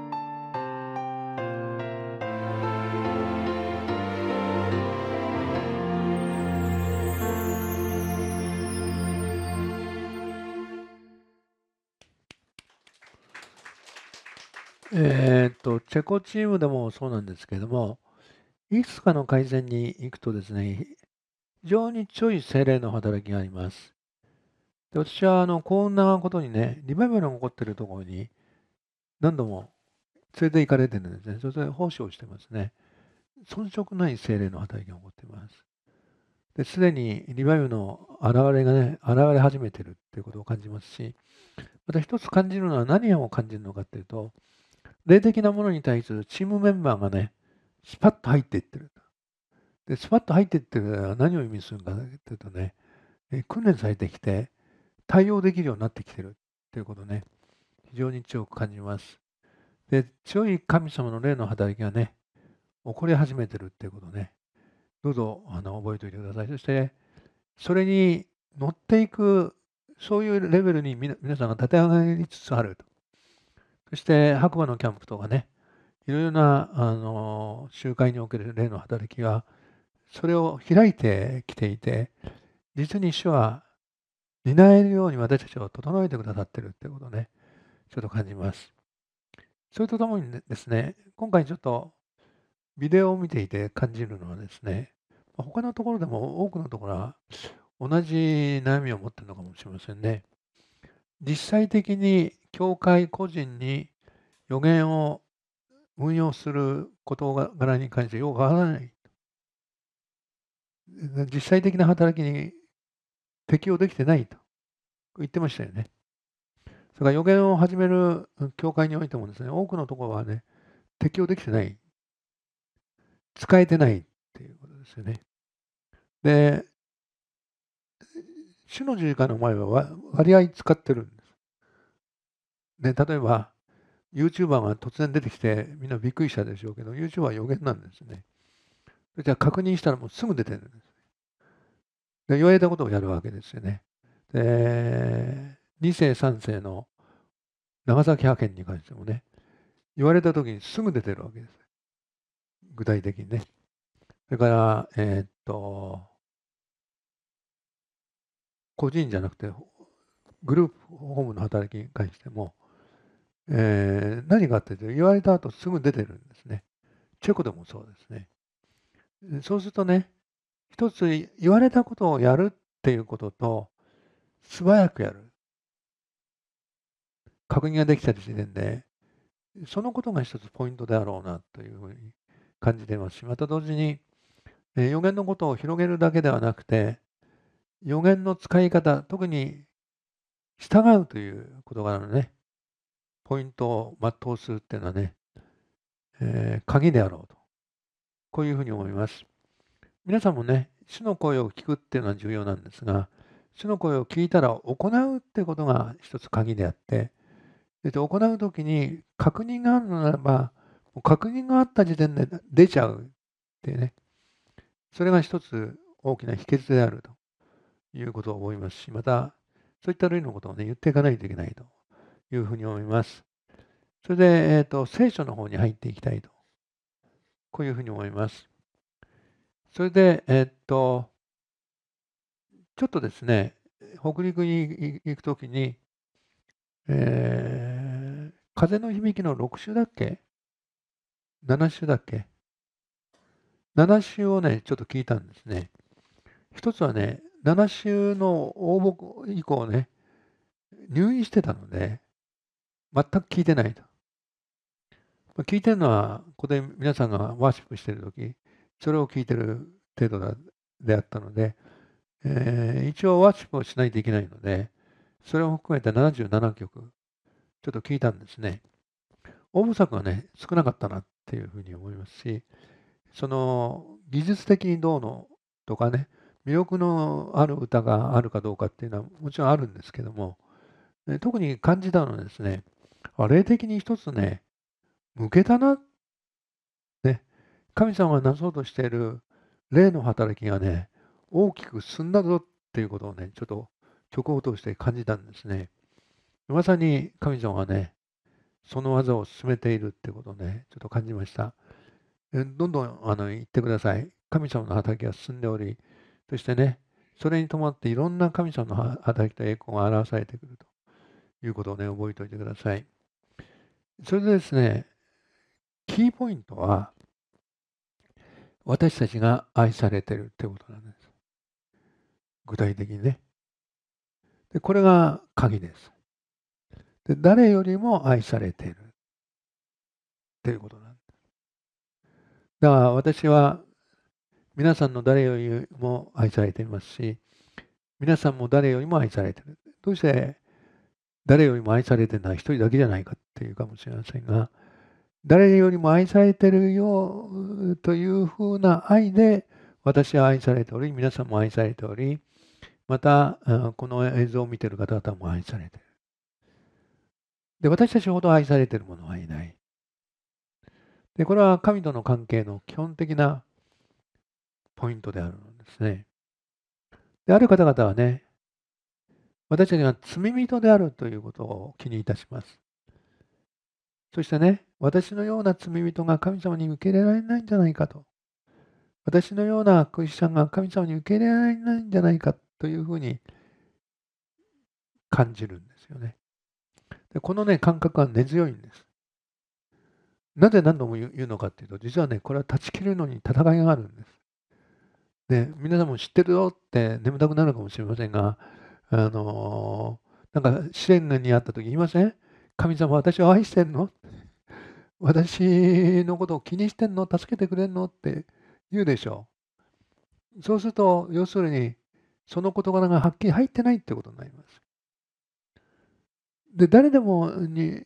チェコチームでもそうなんですけれども、いくつかの改善に行くとですね、非常に強い精霊の働きがあります。で、私はこんなことにね、リバイバルが起こっているところに何度も連れて行かれてるんですね。それで奉仕をしてますね。遜色ない精霊の働きが起こっています。で、すでにリバイバルの現れがね、現れ始めているということを感じますし、また一つ感じるのは何を感じるのかというと、霊的なものに対するチームメンバーがね、スパッと入っていってる。で、スパッと入っていってるのは何を意味するかというとね、訓練されてきて対応できるようになってきてるということをね、非常に強く感じます。で、強い神様の霊の働きがね、起こり始めてるっていうことをね、どうぞ覚えておいてください。そして、それに乗っていく、そういうレベルに皆さんが立て上がりつつあると。そして白馬のキャンプとかね、いろいろな集会における霊の働きがそれを開いてきていて、実に主は担えるように私たちを整えてくださっているということをね、ちょっと感じます。それとともにですね、今回ちょっとビデオを見ていて感じるのはですね、他のところでも多くのところは同じ悩みを持っているのかもしれませんね。実際的に教会個人に予言を運用する事柄に関してよくわからない。実際的な働きに適用できてないと言ってましたよね。それから予言を始める教会においてもですね、多くのところはね、適用できてない。使えてないっていうことですよね。で、主の十字架の前は割合使ってるんです。で、例えば、 YouTuber が突然出てきて、みんなびっくりしたでしょうけど、YouTuber は予言なんですね。それじゃ確認したらもうすぐ出てるんです。で言われたことをやるわけですよね。で、2世、3世の長崎派遣に関してもね、言われたときにすぐ出てるわけです。具体的にね。それから、個人じゃなくて、グループホームの働きに関しても、何かっていうと、言われた後すぐ出てるんですね。チェコでもそうですね。そうするとね、一つ言われたことをやるっていうことと、素早くやる。確認ができた時点で、そのことが一つポイントであろうなというふうに感じていますし、また同時に、予言のことを広げるだけではなくて、予言の使い方、特に従うということがね、ポイントを全うするっていうのはね、鍵であろうと。こういうふうに思います。皆さんもね、主の声を聞くっていうのは重要なんですが、主の声を聞いたら行うってことが一つ鍵であって、行うときに確認があるのならば、確認があった時点で出ちゃうっていうね、それが一つ大きな秘訣であるということを思いますし、また、そういった類のことをね、言っていかないといけないというふうに思います。それで、聖書の方に入っていきたいと、こういうふうに思います。それで、ちょっとですね、北陸に行くときに、風の響きの6週だっけ ?7 週だっけ ?7 週をね、ちょっと聞いたんですね。一つはね、7週の応募以降ね、入院してたので、全く聞いてないと。聞いてるのは、ここで皆さんがワーシップしてるとき、それを聞いてる程度であったので、一応ワーシップをしないといけないので、それを含めて77曲、ちょっと聞いたんですね。応募作がね、少なかったなっていうふうに思いますし、その技術的にどうのとかね、魅力のある歌があるかどうかっていうのはもちろんあるんですけども、特に感じたのはですね、霊的に一つね、向けたな、ね、神様がなそうとしている霊の働きがね、大きく進んだぞっていうことをね、ちょっと曲を通して感じたんですね。まさに神様がね、その技を進めているってことをね、ちょっと感じました。どんどん言ってください。神様の働きが進んでおり、そしてね、それに伴っていろんな神様の働きと栄光が表されてくるということをね、覚えておいてください。それでですね、キーポイントは、私たちが愛されているってことなんです。具体的にね。で、これが鍵です。で、誰よりも愛されているっていうことなんです。だから私は皆さんの誰よりも愛されていますし、皆さんも誰よりも愛されている。どうして誰よりも愛されているのは一人だけじゃないかっていうかもしれませんが、誰よりも愛されているよというふうな愛で私は愛されており、皆さんも愛されており、またこの映像を見ている方々も愛されている。で、私たちほど愛されている者はいない。で、これは神との関係の基本的なポイントであるのですね。で、ある方々はね、私たちが罪人であるということを気にいたします。そしてね、私のような罪人が神様に受け入れられないんじゃないかと。私のようなクリスチャンが神様に受け入れられないんじゃないかというふうに感じるんですよね。で、このね、感覚は根強いんです。なぜ何度も言うのかというと、実はね、これは断ち切るのに戦いがあるんです。で、皆さんも知ってるよって眠たくなるかもしれませんが、なんか試練にあった時言いません？神様、私を愛してんの？私のことを気にしてんの？助けてくれんの？って言うでしょう。そうすると、要するに、その事柄がはっきり入ってないってことになります。で、誰でもに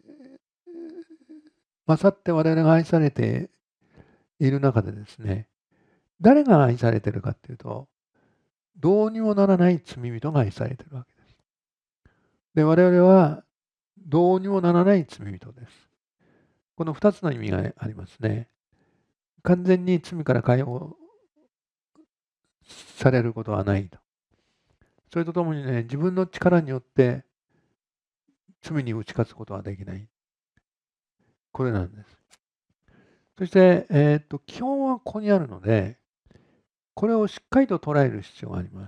勝って我々が愛されている中でですね、誰が愛されているかっていうと、どうにもならない罪人が愛されているわけです。で、我々はどうにもならない罪人です。この2つの意味がありますね。完全に罪から解放されることはないと。それとともにね、自分の力によって罪に打ち勝つことはできない。これなんです。そして、基本はここにあるので、これをしっかりと捉える必要があります。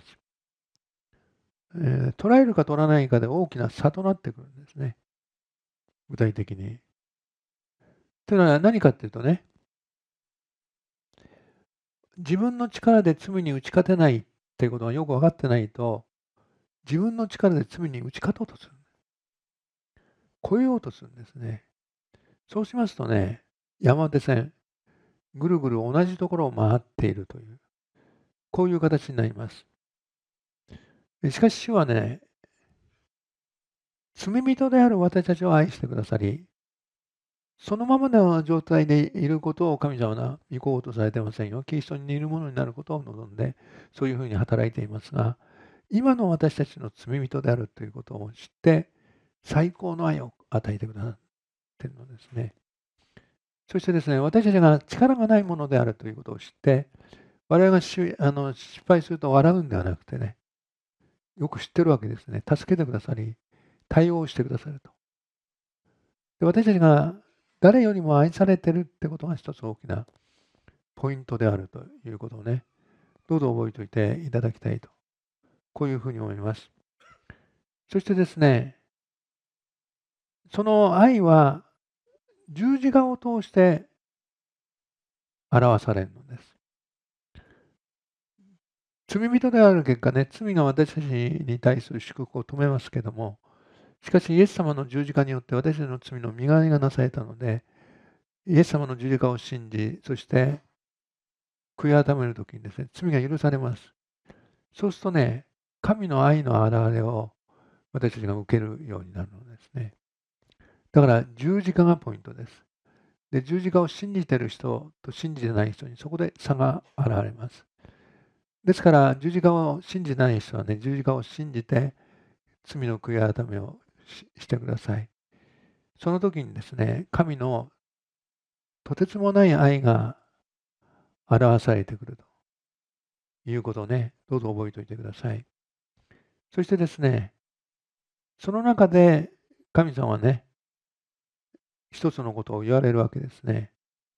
捉えるか捉らないかで大きな差となってくるんですね。具体的に。というのは何かっていうとね、自分の力で罪に打ち勝てないっていうことがよく分かってないと、自分の力で罪に打ち勝とうとする。超えようとするんですね。そうしますとね、山手線、ぐるぐる同じところを回っているという、こういう形になります。しかし主はね、罪人である私たちを愛してくださり、そのままの状態でいることを神様は行こうとされてませんよ。キリストに似るものになることを望んで、そういうふうに働いていますが、今の私たちの罪人であるということを知って、最高の愛を与えてくださっているのですね。そしてですね、私たちが力がないものであるということを知って、我々が失敗すると笑うんではなくてね、よく知ってるわけですね。助けてくださり、対応してくださると。で、私たちが誰よりも愛されてるってことが一つ大きなポイントであるということをね、どうぞ覚えておいていただきたいと。こういうふうに思います。そしてですね、その愛は十字架を通して表されるのです。罪人である結果ね、罪が私たちに対する祝福を止めますけども、しかしイエス様の十字架によって私たちの罪の身代わりがなされたので、イエス様の十字架を信じ、そして悔い改めるときにですね、罪が許されます。そうするとね、神の愛の現れを私たちが受けるようになるのですね。だから十字架がポイントです。で、十字架を信じている人と信じてない人にそこで差が現れます。ですから十字架を信じない人はね、十字架を信じて罪の悔い改めをしてください。その時にですね、神のとてつもない愛が表されてくるということをね、どうぞ覚えておいてください。そしてですね、その中で神様はね、一つのことを言われるわけですね。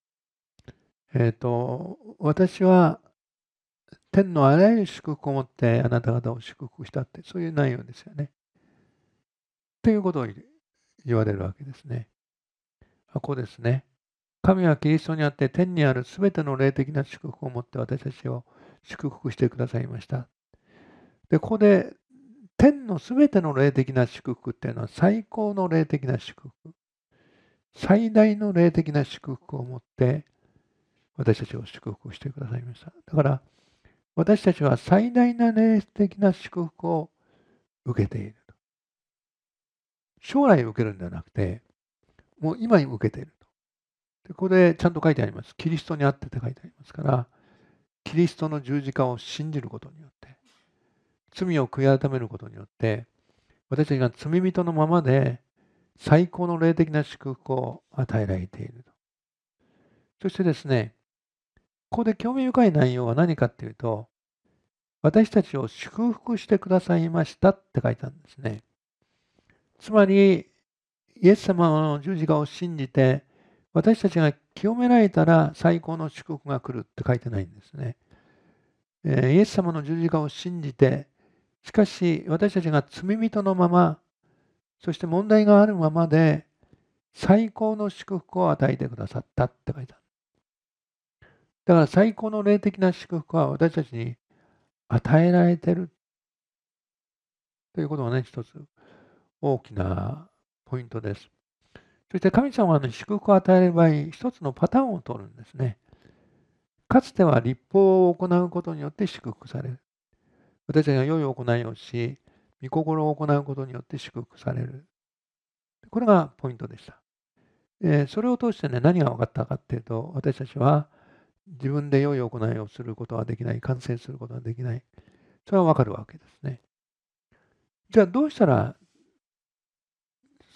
私は天のあらゆる祝福を持ってあなた方を祝福したって、そういう内容ですよね。ということを言われるわけですね。ここですね。神はキリストにあって天にあるすべての霊的な祝福を持って私たちを祝福してくださいました。で、ここで天のすべての霊的な祝福っていうのは最高の霊的な祝福。最大の霊的な祝福を持って私たちを祝福してくださいました。だから私たちは最大な霊的な祝福を受けていると。将来受けるんではなくて、もう今に受けていると。で、ここでちゃんと書いてあります。キリストにあってって書いてありますから、キリストの十字架を信じることによって、罪を悔い改めることによって、私たちが罪人のままで最高の霊的な祝福を与えられていると。そしてですね、ここで興味深い内容は何かっていうと、私たちを祝福してくださいましたって書いてあるんですね。つまり、イエス様の十字架を信じて、私たちが清められたら最高の祝福が来るって書いてないんですね。イエス様の十字架を信じて、しかし私たちが罪人のまま、そして問題があるままで、最高の祝福を与えてくださったって書いてある。だから最高の霊的な祝福は私たちに与えられているということがね、一つ大きなポイントです。そして神様は祝福を与える場合、一つのパターンを取るんですね。かつては律法を行うことによって祝福される。私たちが良い行いをし、御心を行うことによって祝福される。これがポイントでした。それを通してね、何が分かったかっていうと、私たちは自分で良い行いをすることはできない、完成することはできない。それは分かるわけですね。じゃあどうしたら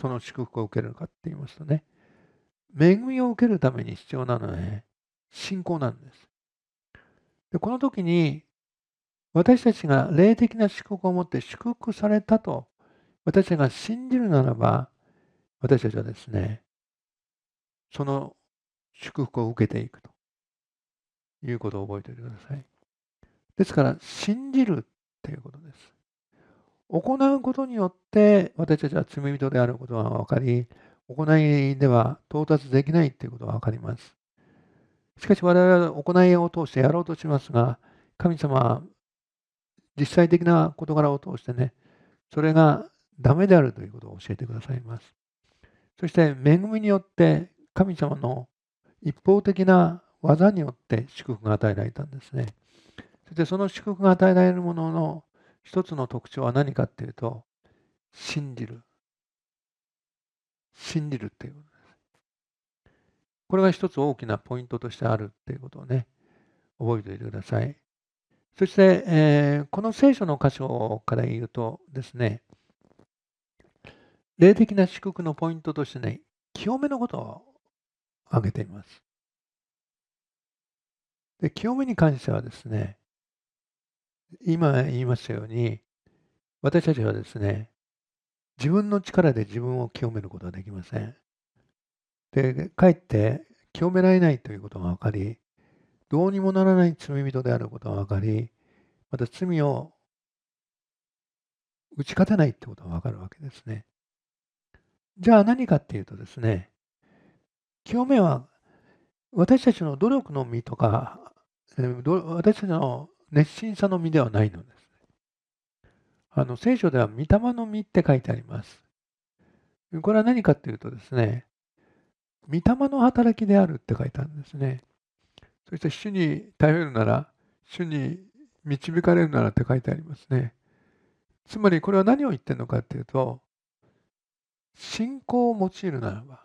その祝福を受けるかって言いますとね、恵みを受けるために必要なのはね、信仰なんです。で、この時に、私たちが霊的な祝福を持って祝福されたと、私たちが信じるならば、私たちはですね、その祝福を受けていくということを覚えておいてください。ですから、信じるっていうことです。行うことによって私たちは罪人であることが分かり、行いでは到達できないということが分かります。しかし我々は行いを通してやろうとしますが、神様は実際的な事柄を通してね、それがダメであるということを教えてくださいます。そして恵みによって神様の一方的な技によって祝福が与えられたんですね。そしてその祝福が与えられるものの一つの特徴は何かっていうと、信じる。信じるっていうことです。これが一つ大きなポイントとしてあるっていうことをね、覚えておいてください。そして、この聖書の箇所から言うとですね、霊的な祝福のポイントとしてね、清めのことを挙げています。で、清めに関してはですね、今言いましたように、私たちはですね、自分の力で自分を清めることはできません。で、かえって清められないということが分かり、どうにもならない罪人であることが分かり、また罪を打ち勝てないということが分かるわけですね。じゃあ何かっていうとですね、清めは私たちの努力の実とか、私たちの熱心さの実ではないのです。聖書では御霊の実って書いてあります。これは何かっていうとですね、御霊の働きであるって書いてあるんですね。そして主に頼るなら、主に導かれるならって書いてありますね。つまりこれは何を言ってるのかっていうと、信仰を用いるならば、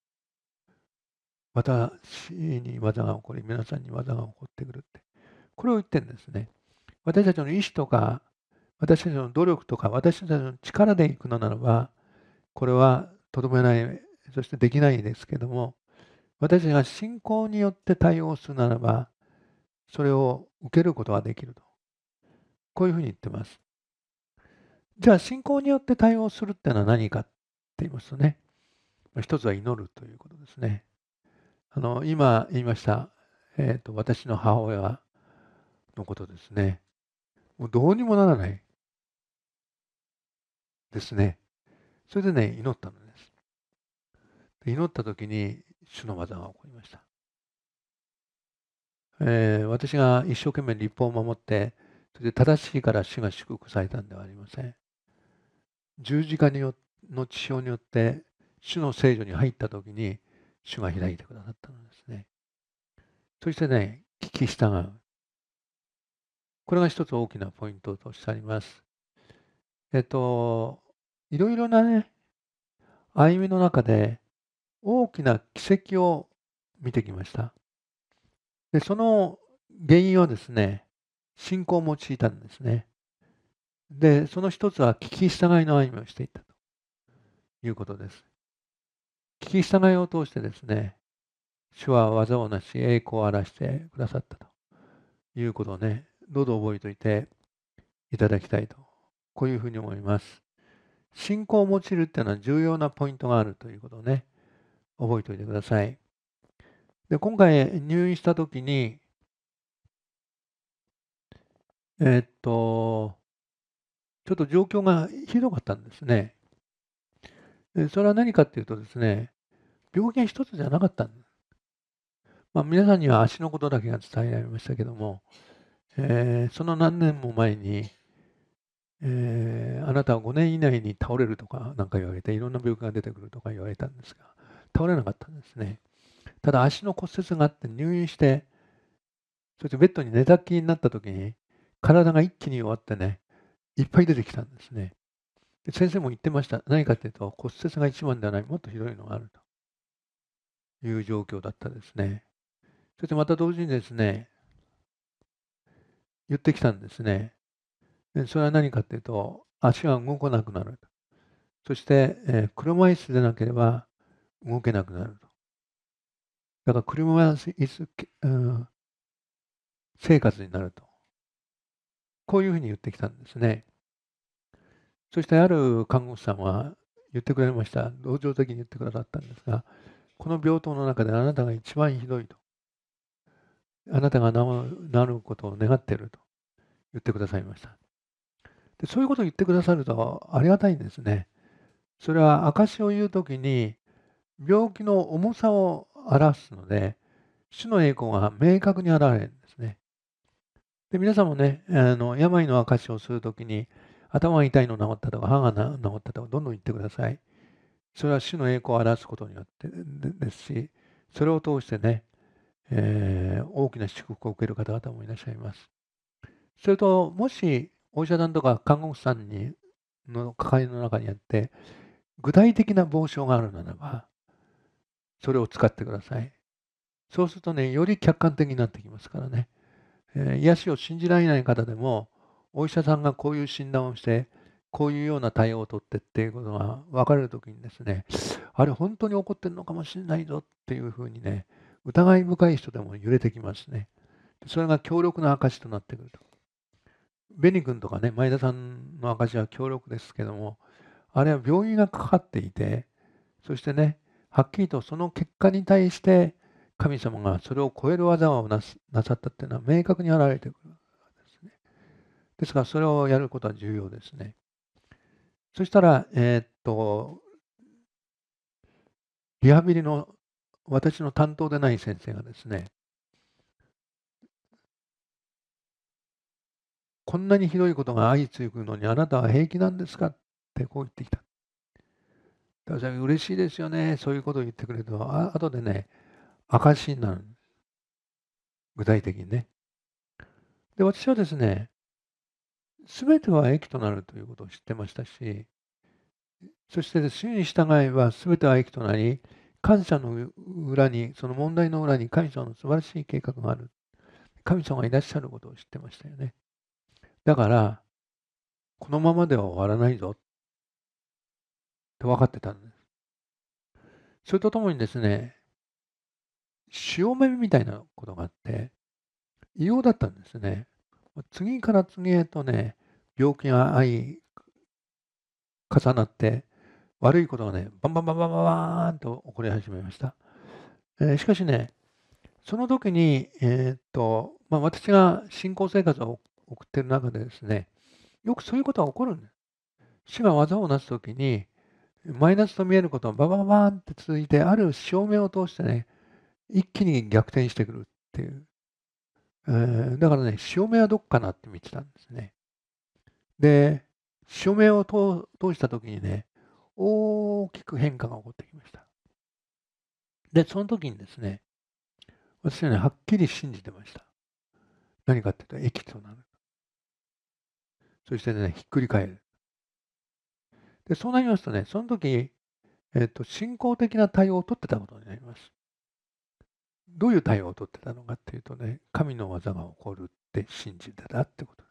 私に技が起こり、皆さんに技が起こってくるって。これを言ってるんですね。私たちの意志とか、私たちの努力とか、私たちの力でいくのならば、これはとどめない、そしてできないですけども、私たちが信仰によって対応するならば、それを受けることができると。こういうふうに言ってます。じゃあ、信仰によって対応するってのは何かって言いますとね、一つは祈るということですね。今言いました、私の母親のことですね。もうどうにもならないですね。それでね、祈ったのです。祈った時に主の技が起こりました。私が一生懸命律法を守って、それで正しいから主が祝福されたんではありません。十字架の血潮によって主の聖女に入った時に主が開いてくださったのですね。そしてね、聞き従う。これが一つ大きなポイントとしてあります。いろいろなね、歩みの中で大きな奇跡を見てきました。で、その原因はですね、信仰を用いたんですね。で、その一つは聞き従いの歩みをしていったということです。聞き従いを通してですね、主は技をなし、栄光を表してくださったということをね、どうぞ覚えておいていただきたいと、こういうふうに思います。信仰を用いるっていうのは重要なポイントがあるということをね、覚えておいてください。で、今回入院したときに、ちょっと状況がひどかったんですね。それは何かっていうとですね、病気が一つじゃなかったんです。皆さんには足のことだけが伝えられましたけども、その何年も前に、あなたは5年以内に倒れるとかなんか言われて、いろんな病気が出てくるとか言われたんですが、倒れなかったんですね。ただ足の骨折があって入院して、そしてベッドに寝たきりになった時に、体が一気に弱ってね、いっぱい出てきたんですね。で、先生も言ってました。何かというと、骨折が一番ではない、もっとひどいのがあるという状況だったですね。そしてまた同時にですね、言ってきたんですね。で、それは何かというと、足が動かなくなる。 そして、車椅子でなければ動けなくなると。だから車椅子、生活になると。こういうふうに言ってきたんですね。そしてある看護師さんは言ってくれました。同情的に言ってくださったんですが、この病棟の中であなたが一番ひどいと。あなたが治ることを願っていると言ってくださいました。で、そういうことを言ってくださるとありがたいんですね。それは証を言うときに病気の重さを表すので、主の栄光が明確に現れるんですね。で、皆さんもね、病の証をするときに、頭が痛いの治ったとか、歯が治ったとか、どんどん言ってください。それは主の栄光を表すことによってですし、それを通してね、大きな祝福を受ける方々もいらっしゃいます。それと、もしお医者さんとか看護師さんの関わりの中にあって、具体的な傍聴があるならば、それを使ってください。そうするとね、より客観的になってきますからね。癒しを信じられない方でも、お医者さんがこういう診断をして、こういうような対応を取ってっていうことが分かれるときにですね、あれ本当に起こってるのかもしれないぞっていうふうにね、疑い深い人でも揺れてきますね。それが強力な証となってくると。ベニ君とかね、前田さんの証は強力ですけども、あれは病院がかかっていて、そしてね、はっきりとその結果に対して神様がそれを超える技をなさったっていうのは明確に現れてくるんですね。ですからそれをやることは重要ですね。そしたら、リハビリの私の担当でない先生がですね、こんなにひどいことが相次ぐのにあなたは平気なんですかってこう言ってきた。だから嬉しいですよね。そういうことを言ってくれると、後でね、証になる。具体的にね。で、私はですね、すべては益となるということを知ってましたし、そして主に従えばすべては益となり、感謝の裏に、その問題の裏に神様の素晴らしい計画がある。神様がいらっしゃることを知ってましたよね。だから、このままでは終わらないぞって分かってたんです。それとともにですね、潮目みたいなことがあって、異様だったんですね。次から次へとね、病気が重なって、悪いことがね、バンバンバンバンバンバーンと起こり始めました。しかしね、その時に、私が信仰生活を送っている中でですね、よくそういうことが起こるんです。主が技をなす時に、マイナスと見えることがババババーンって続いて、ある証明を通してね、一気に逆転してくるっていう。だからね、潮目はどっかなって見てたんですね。で、潮目を通したときにね、大きく変化が起こってきました。で、その時にですね、私はね、はっきり信じてました。何かっていうと、益となる。そしてね、ひっくり返る。で、そうなりますとね、その時、信仰的な対応を取ってたことになります。どういう対応を取ってたのかっていうとね、神の技が起こるって信じてたってことです。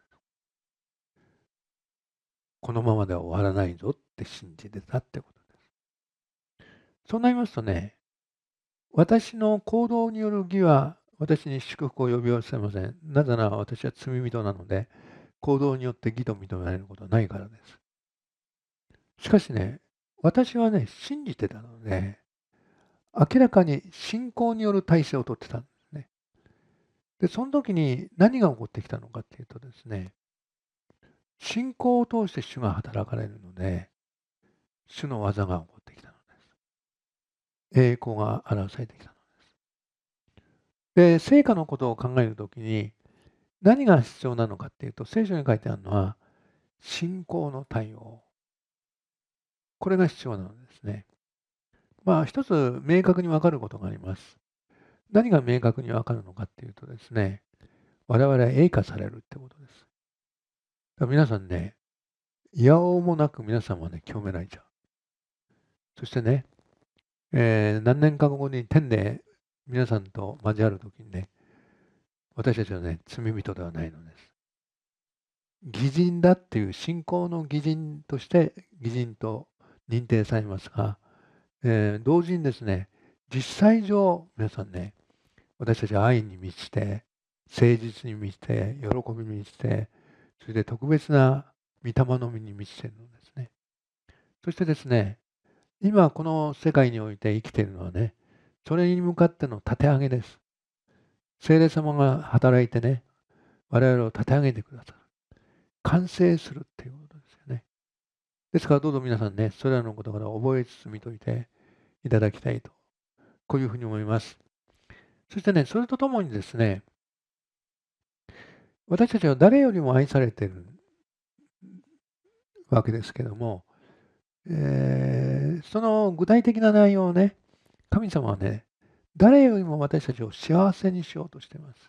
このままでは終わらないぞって信じてたってことです。そうなりますとね、私の行動による義は私に祝福を呼び寄せません。なぜなら私は罪人なので、行動によって義と認められることはないからです。しかしね、私はね、信じてたので、明らかに信仰による体制をとってたんですね。で、その時に何が起こってきたのかっていうとですね、信仰を通して主が働かれるので、主の技が起こってきたのです。栄光が表されてきたのです。で、成果のことを考えるときに、何が必要なのかっていうと、聖書に書いてあるのは、信仰の対応。これが必要なのですね。一つ明確に分かることがあります。何が明確に分かるのかっていうとですね、我々は栄華されるってことです。皆さんね、いやおうもなく皆さんはね、清められちゃう。そしてね、何年か後に天で皆さんと交わるときにね、私たちはね、罪人ではないのです。義人だっていう信仰の義人として義人と認定されますが、同時にですね、実際上、皆さんね、私たちは愛に満ちて、誠実に満ちて、喜びに満ちて、それで特別な御霊の実に満ちているのですね。そしてですね、今この世界において生きているのはね、それに向かっての立て上げです。聖霊様が働いてね、我々を立て上げてくださる。完成するっていうことですよね。ですからどうぞ皆さんね、それらのことから覚えつつ見といていただきたいと、こういうふうに思います。そしてね、それとともにですね、私たちは誰よりも愛されているわけですけども、その具体的な内容をね、神様はね、誰よりも私たちを幸せにしようとしています。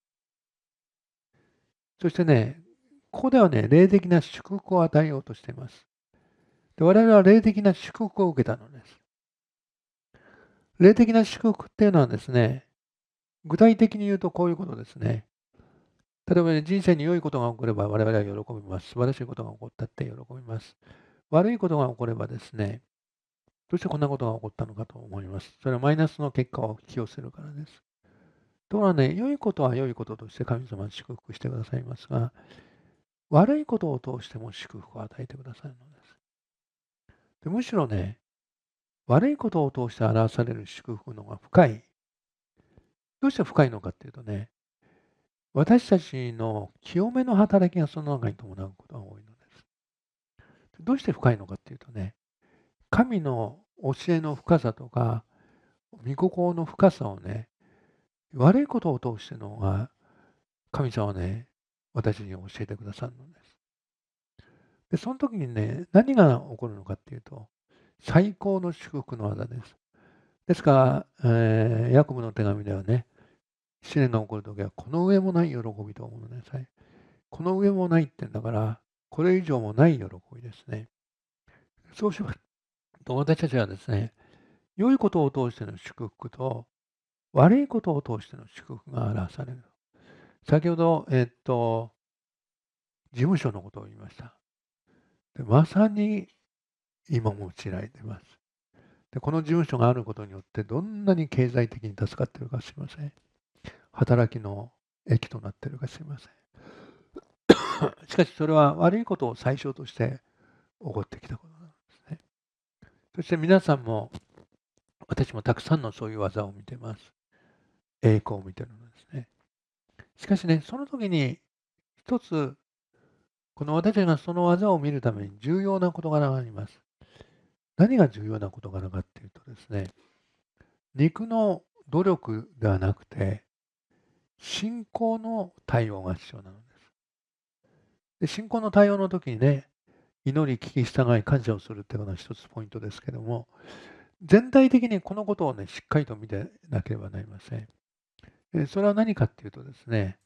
そしてね、ここではね、霊的な祝福を与えようとしています。で、我々は霊的な祝福を受けたのです。霊的な祝福っていうのはですね、具体的に言うとこういうことですね。例えば、ね、人生に良いことが起これば我々は喜びます。素晴らしいことが起こったって喜びます。悪いことが起こればですね、どうしてこんなことが起こったのかと思います。それはマイナスの結果を引き寄せるからです。ところがね、良いことは良いこととして神様は祝福してくださいますが、悪いことを通しても祝福を与えてくださるのです。でむしろね、悪いことを通して表される祝福の方が深い。どうして深いのかっていうとね、私たちの清めの働きがその中に伴うことが多いのです。どうして深いのかっていうとね、神の教えの深さとか、御心の深さをね、悪いことを通しての方が、神様はね、私に教えてくださるのです。で、その時にね、何が起こるのかっていうと、最高の祝福の技です。ですから、ヤコブの手紙ではね、試練が起こるときは、この上もない喜びと思うなさい。この上もないってんだから、これ以上もない喜びですね。そうしますと、私たちはですね、良いことを通しての祝福と、悪いことを通しての祝福が表される。先ほど、事務所のことを言いました。でまさに今も用いられています。でこの事務所があることによって、どんなに経済的に助かっているか知りません。働きの益となっているか知りません。しかしそれは悪いことを最小として起こってきたことなんですね。そして皆さんも、私もたくさんのそういう技を見ています。栄光を見ているのですね。しかしね、その時に一つ、この私がその技を見るために重要な事柄があります。何が重要な事柄かっていうとですね、肉の努力ではなくて、信仰の対応が必要なのです。で、信仰の対応の時にね、祈り、聞き従い、感謝をするっていうのが一つポイントですけども、全体的にこのことをね、しっかりと見てなければなりません。それは何かっていうとですね、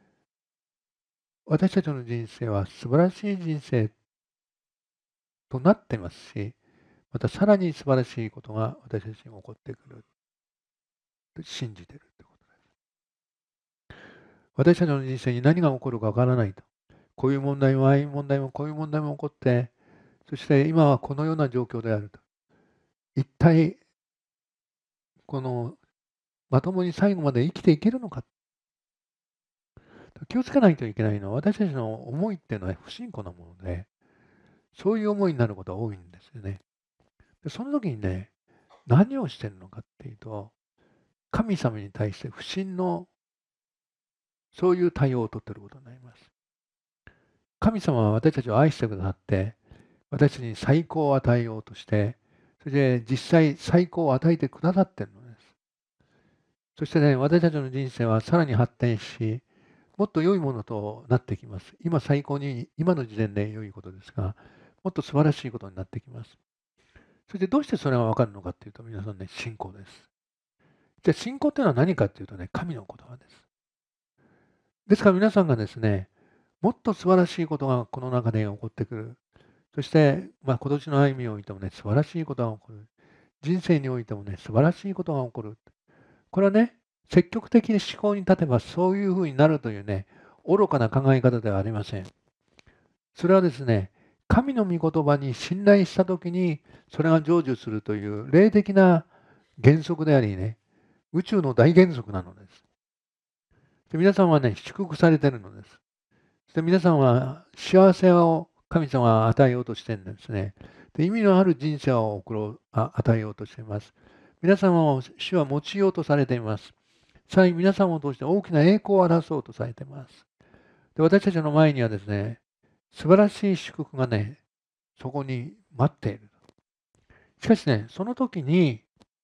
私たちの人生は素晴らしい人生となってますし、またさらに素晴らしいことが私たちに起こってくると信じているということです。私たちの人生に何が起こるかわからないと。こういう問題もああいう問題もこういう問題も起こって、そして今はこのような状況であると。一体このまともに最後まで生きていけるのか。気をつけないといけないのは、私たちの思いっていうのは不信仰なもので、そういう思いになることが多いんですよね。でその時にね、何をしてるのかっていうと、神様に対して不信のそういう対応をとっていることになります。神様は私たちを愛してくださって、私たちに最高を与えようとして、それで実際最高を与えてくださっているのです。そしてね、私たちの人生はさらに発展し、もっと良いものとなってきます。今最高に、今の時点で良いことですが、もっと素晴らしいことになってきます。そしてどうしてそれが分かるのかっていうと、皆さんね、信仰です。じゃあ信仰っていうのは何かっていうとね、神の言葉です。ですから皆さんがですね、もっと素晴らしいことがこの中で起こってくる。そして、今年の歩みにおいてもね、素晴らしいことが起こる。人生においてもね、素晴らしいことが起こる。これはね、積極的に思考に立てばそういうふうになるというね、愚かな考え方ではありません。それはですね、 神の御言葉に信頼したときに、それが成就するという霊的な原則でありね、宇宙の大原則なのです。で皆さんはね、祝福されているのです。で皆さんは幸せを神様が与えようとしているんですね。で意味のある人生を与えようとしています。皆様を主は用いようとされています。さらに皆様を通して大きな栄光を表そうとされています。で私たちの前にはですね、素晴らしい祝福がね、そこに待っている。しかしね、その時に、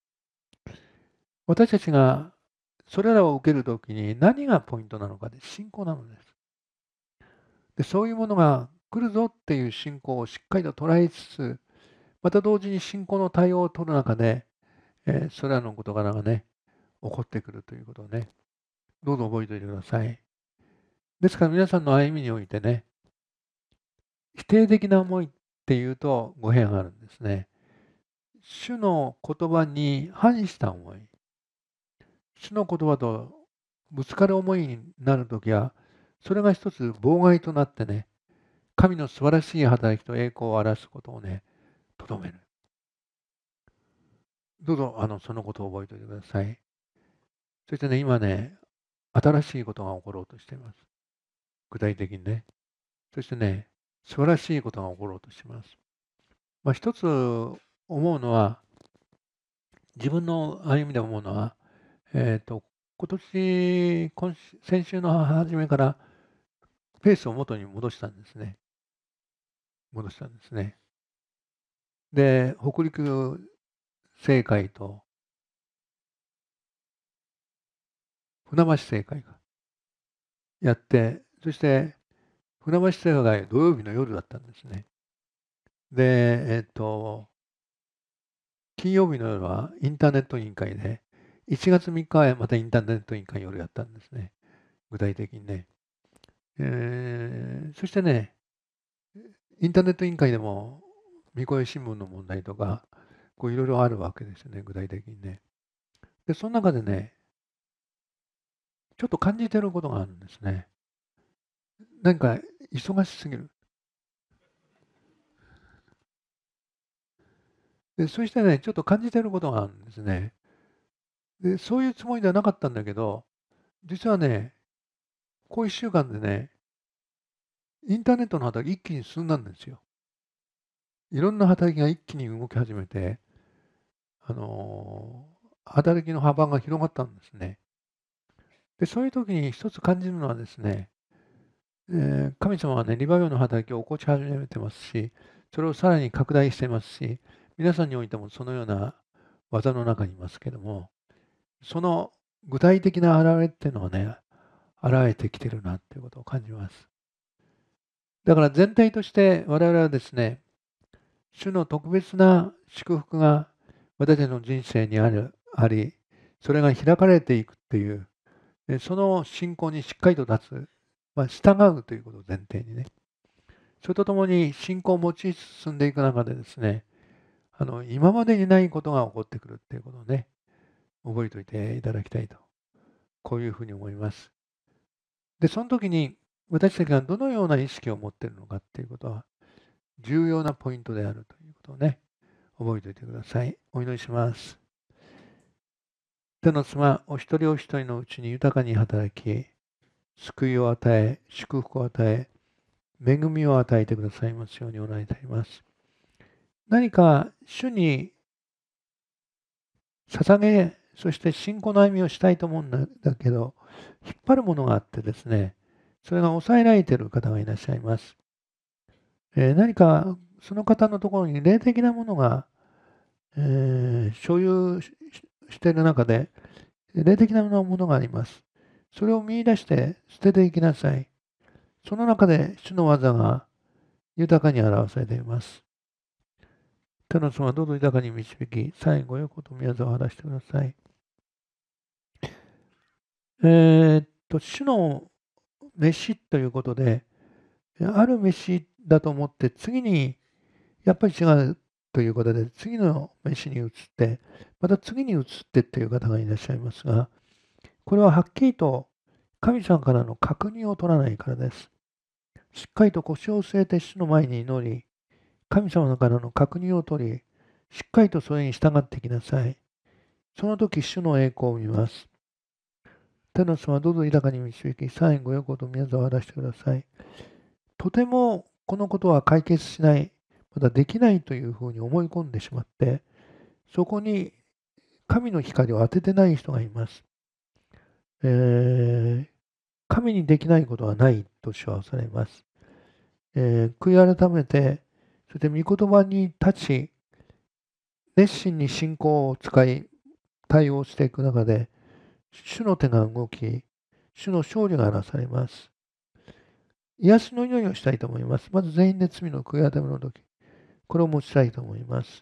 私たちがそれらを受けるときに何がポイントなのかで、信仰なのです。でそういうものが来るぞっていう信仰をしっかりと捉えつつ、また同時に信仰の対応を取る中で、それらの事柄がね、起こってくるということをね、どうぞ覚えておいてください。ですから皆さんの歩みにおいてね、否定的な思いっていうと語弊があるんですね。主の言葉に反した思い、主の言葉とぶつかる思いになるときは、それが一つ妨害となってね、神の素晴らしい働きと栄光を表すことをね、とどめる。どうぞそのことを覚えておいてください。そしてね、今ね、新しいことが起ころうとしています。具体的にね。そしてね、素晴らしいことが起ころうとしています。一つ思うのは、自分の歩みで思うのは、先週の初めからペースを元に戻したんですね。で、北陸聖会と船橋聖会がやって、そして船橋聖会が土曜日の夜だったんですね。で、金曜日の夜はインターネット委員会で、1月3日はまたインターネット委員会夜やったんですね。具体的にね。そしてね、インターネット委員会でも、御声新聞の問題とか、いろいろあるわけですよね、具体的にね。で、その中でね、ちょっと感じてることがあるんですね。なんか、忙しすぎる。で、そしてね、ちょっと感じてることがあるんですね。で、そういうつもりではなかったんだけど、実はね、こう1週間でね、インターネットの働き一気に進んだんですよ。いろんな働きが一気に動き始めて、働きの幅が広がったんですね。で、そういう時に一つ感じるのはですね、神様はね、リバイバルの働きを起こし始めてますし、それをさらに拡大してますし、皆さんにおいてもそのような技の中にいますけども、その具体的な現れっていうのはね、現れてきてるなっていうことを感じます。だから全体として我々はですね、主の特別な祝福が私たちの人生にあり、それが開かれていくっていう、その信仰にしっかりと立つ、従うということを前提にね。それとともに信仰を持ち進んでいく中でですね、今までにないことが起こってくるっていうことをね、覚えておいていただきたいと、こういうふうに思います。で、その時に私たちがどのような意識を持っているのかっていうことは重要なポイントであるということをね、覚えておいてください。お祈りします。天の妻、お一人お一人のうちに豊かに働き、救いを与え、祝福を与え、恵みを与えてくださいますようにお願いいたします。何か主に捧げ、そして信仰の歩みをしたいと思うんだけど、引っ張るものがあってですね、それが抑えられている方がいらっしゃいます。何かその方のところに霊的なものが、所有している中で、霊的なものがあります。それを見出して捨てていきなさい。その中で主の技が豊かに表されています。天の妻、どうぞ豊かに導き、最後よこと宮沢を晴らしてください。主の飯ということで、ある飯だと思って次にやっぱり違うということで、次の飯に移って、また次に移ってっていう方がいらっしゃいますが、これははっきりと神様からの確認を取らないからです。しっかりと腰を据えて主の前に祈り、 神様からの確認を取り、しっかりとそれに従ってきなさい。その時、主の栄光を見ます。天の様はどうぞ豊かに導き、さらにご横と宮沢を荒してください。とてもこのことは解決しない、まだできないというふうに思い込んでしまって、そこに神の光を当ててない人がいます。神にできないことはないと主はされます。悔い改めて、そして御言葉に立ち、熱心に信仰を使い、対応していく中で、主の手が動き、主の勝利がなされます。癒しの祈りをしたいと思います。まず全員で罪の悔い改めの時、これを持ちたいと思います。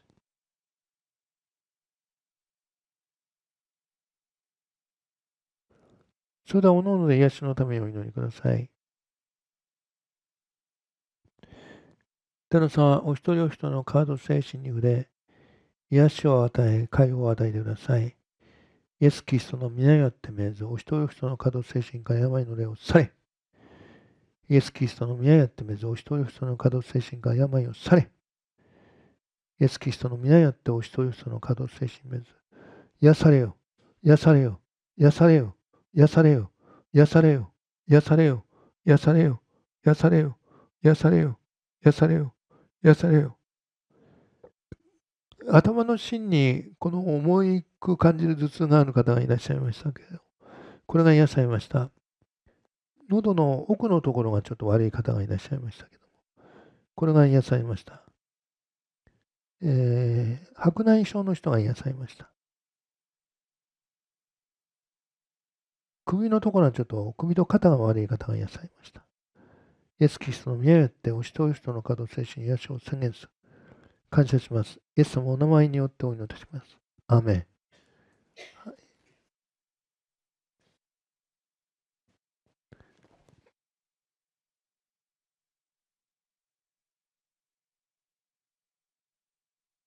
それでは、おのおので癒しのためにお祈りください。天の様、お一人お一人の体と精神に触れ、癒しを与え、解放を与えてください。イエス・キリストの皆によって命ず、お一人お一人の体と精神から病の霊を去れ。イエス・キリストの皆によって命ず、お一人お一人の体と精神から病を去れ。イエス・キリストの皆によってお一人お一人の体と精神を命ず、癒されよ、癒されよ、癒されよ、癒されよ、癒されよ、癒されよ、癒されよ、癒されよ、癒されよ、癒されよ、癒されよ。頭の芯にこの重く感じる頭痛がある方がいらっしゃいましたけれど、これが癒されました。喉の奥のところがちょっと悪い方がいらっしゃいましたけども、これが癒されました。白内障の人が癒されました。首のところはちょっと首と肩が悪い方が癒されました。イエス・キリストの宮によってお一人お一人の方精神癒しを宣言する。感謝します。イエス様のお名前によってお祈りいたします。アーメン。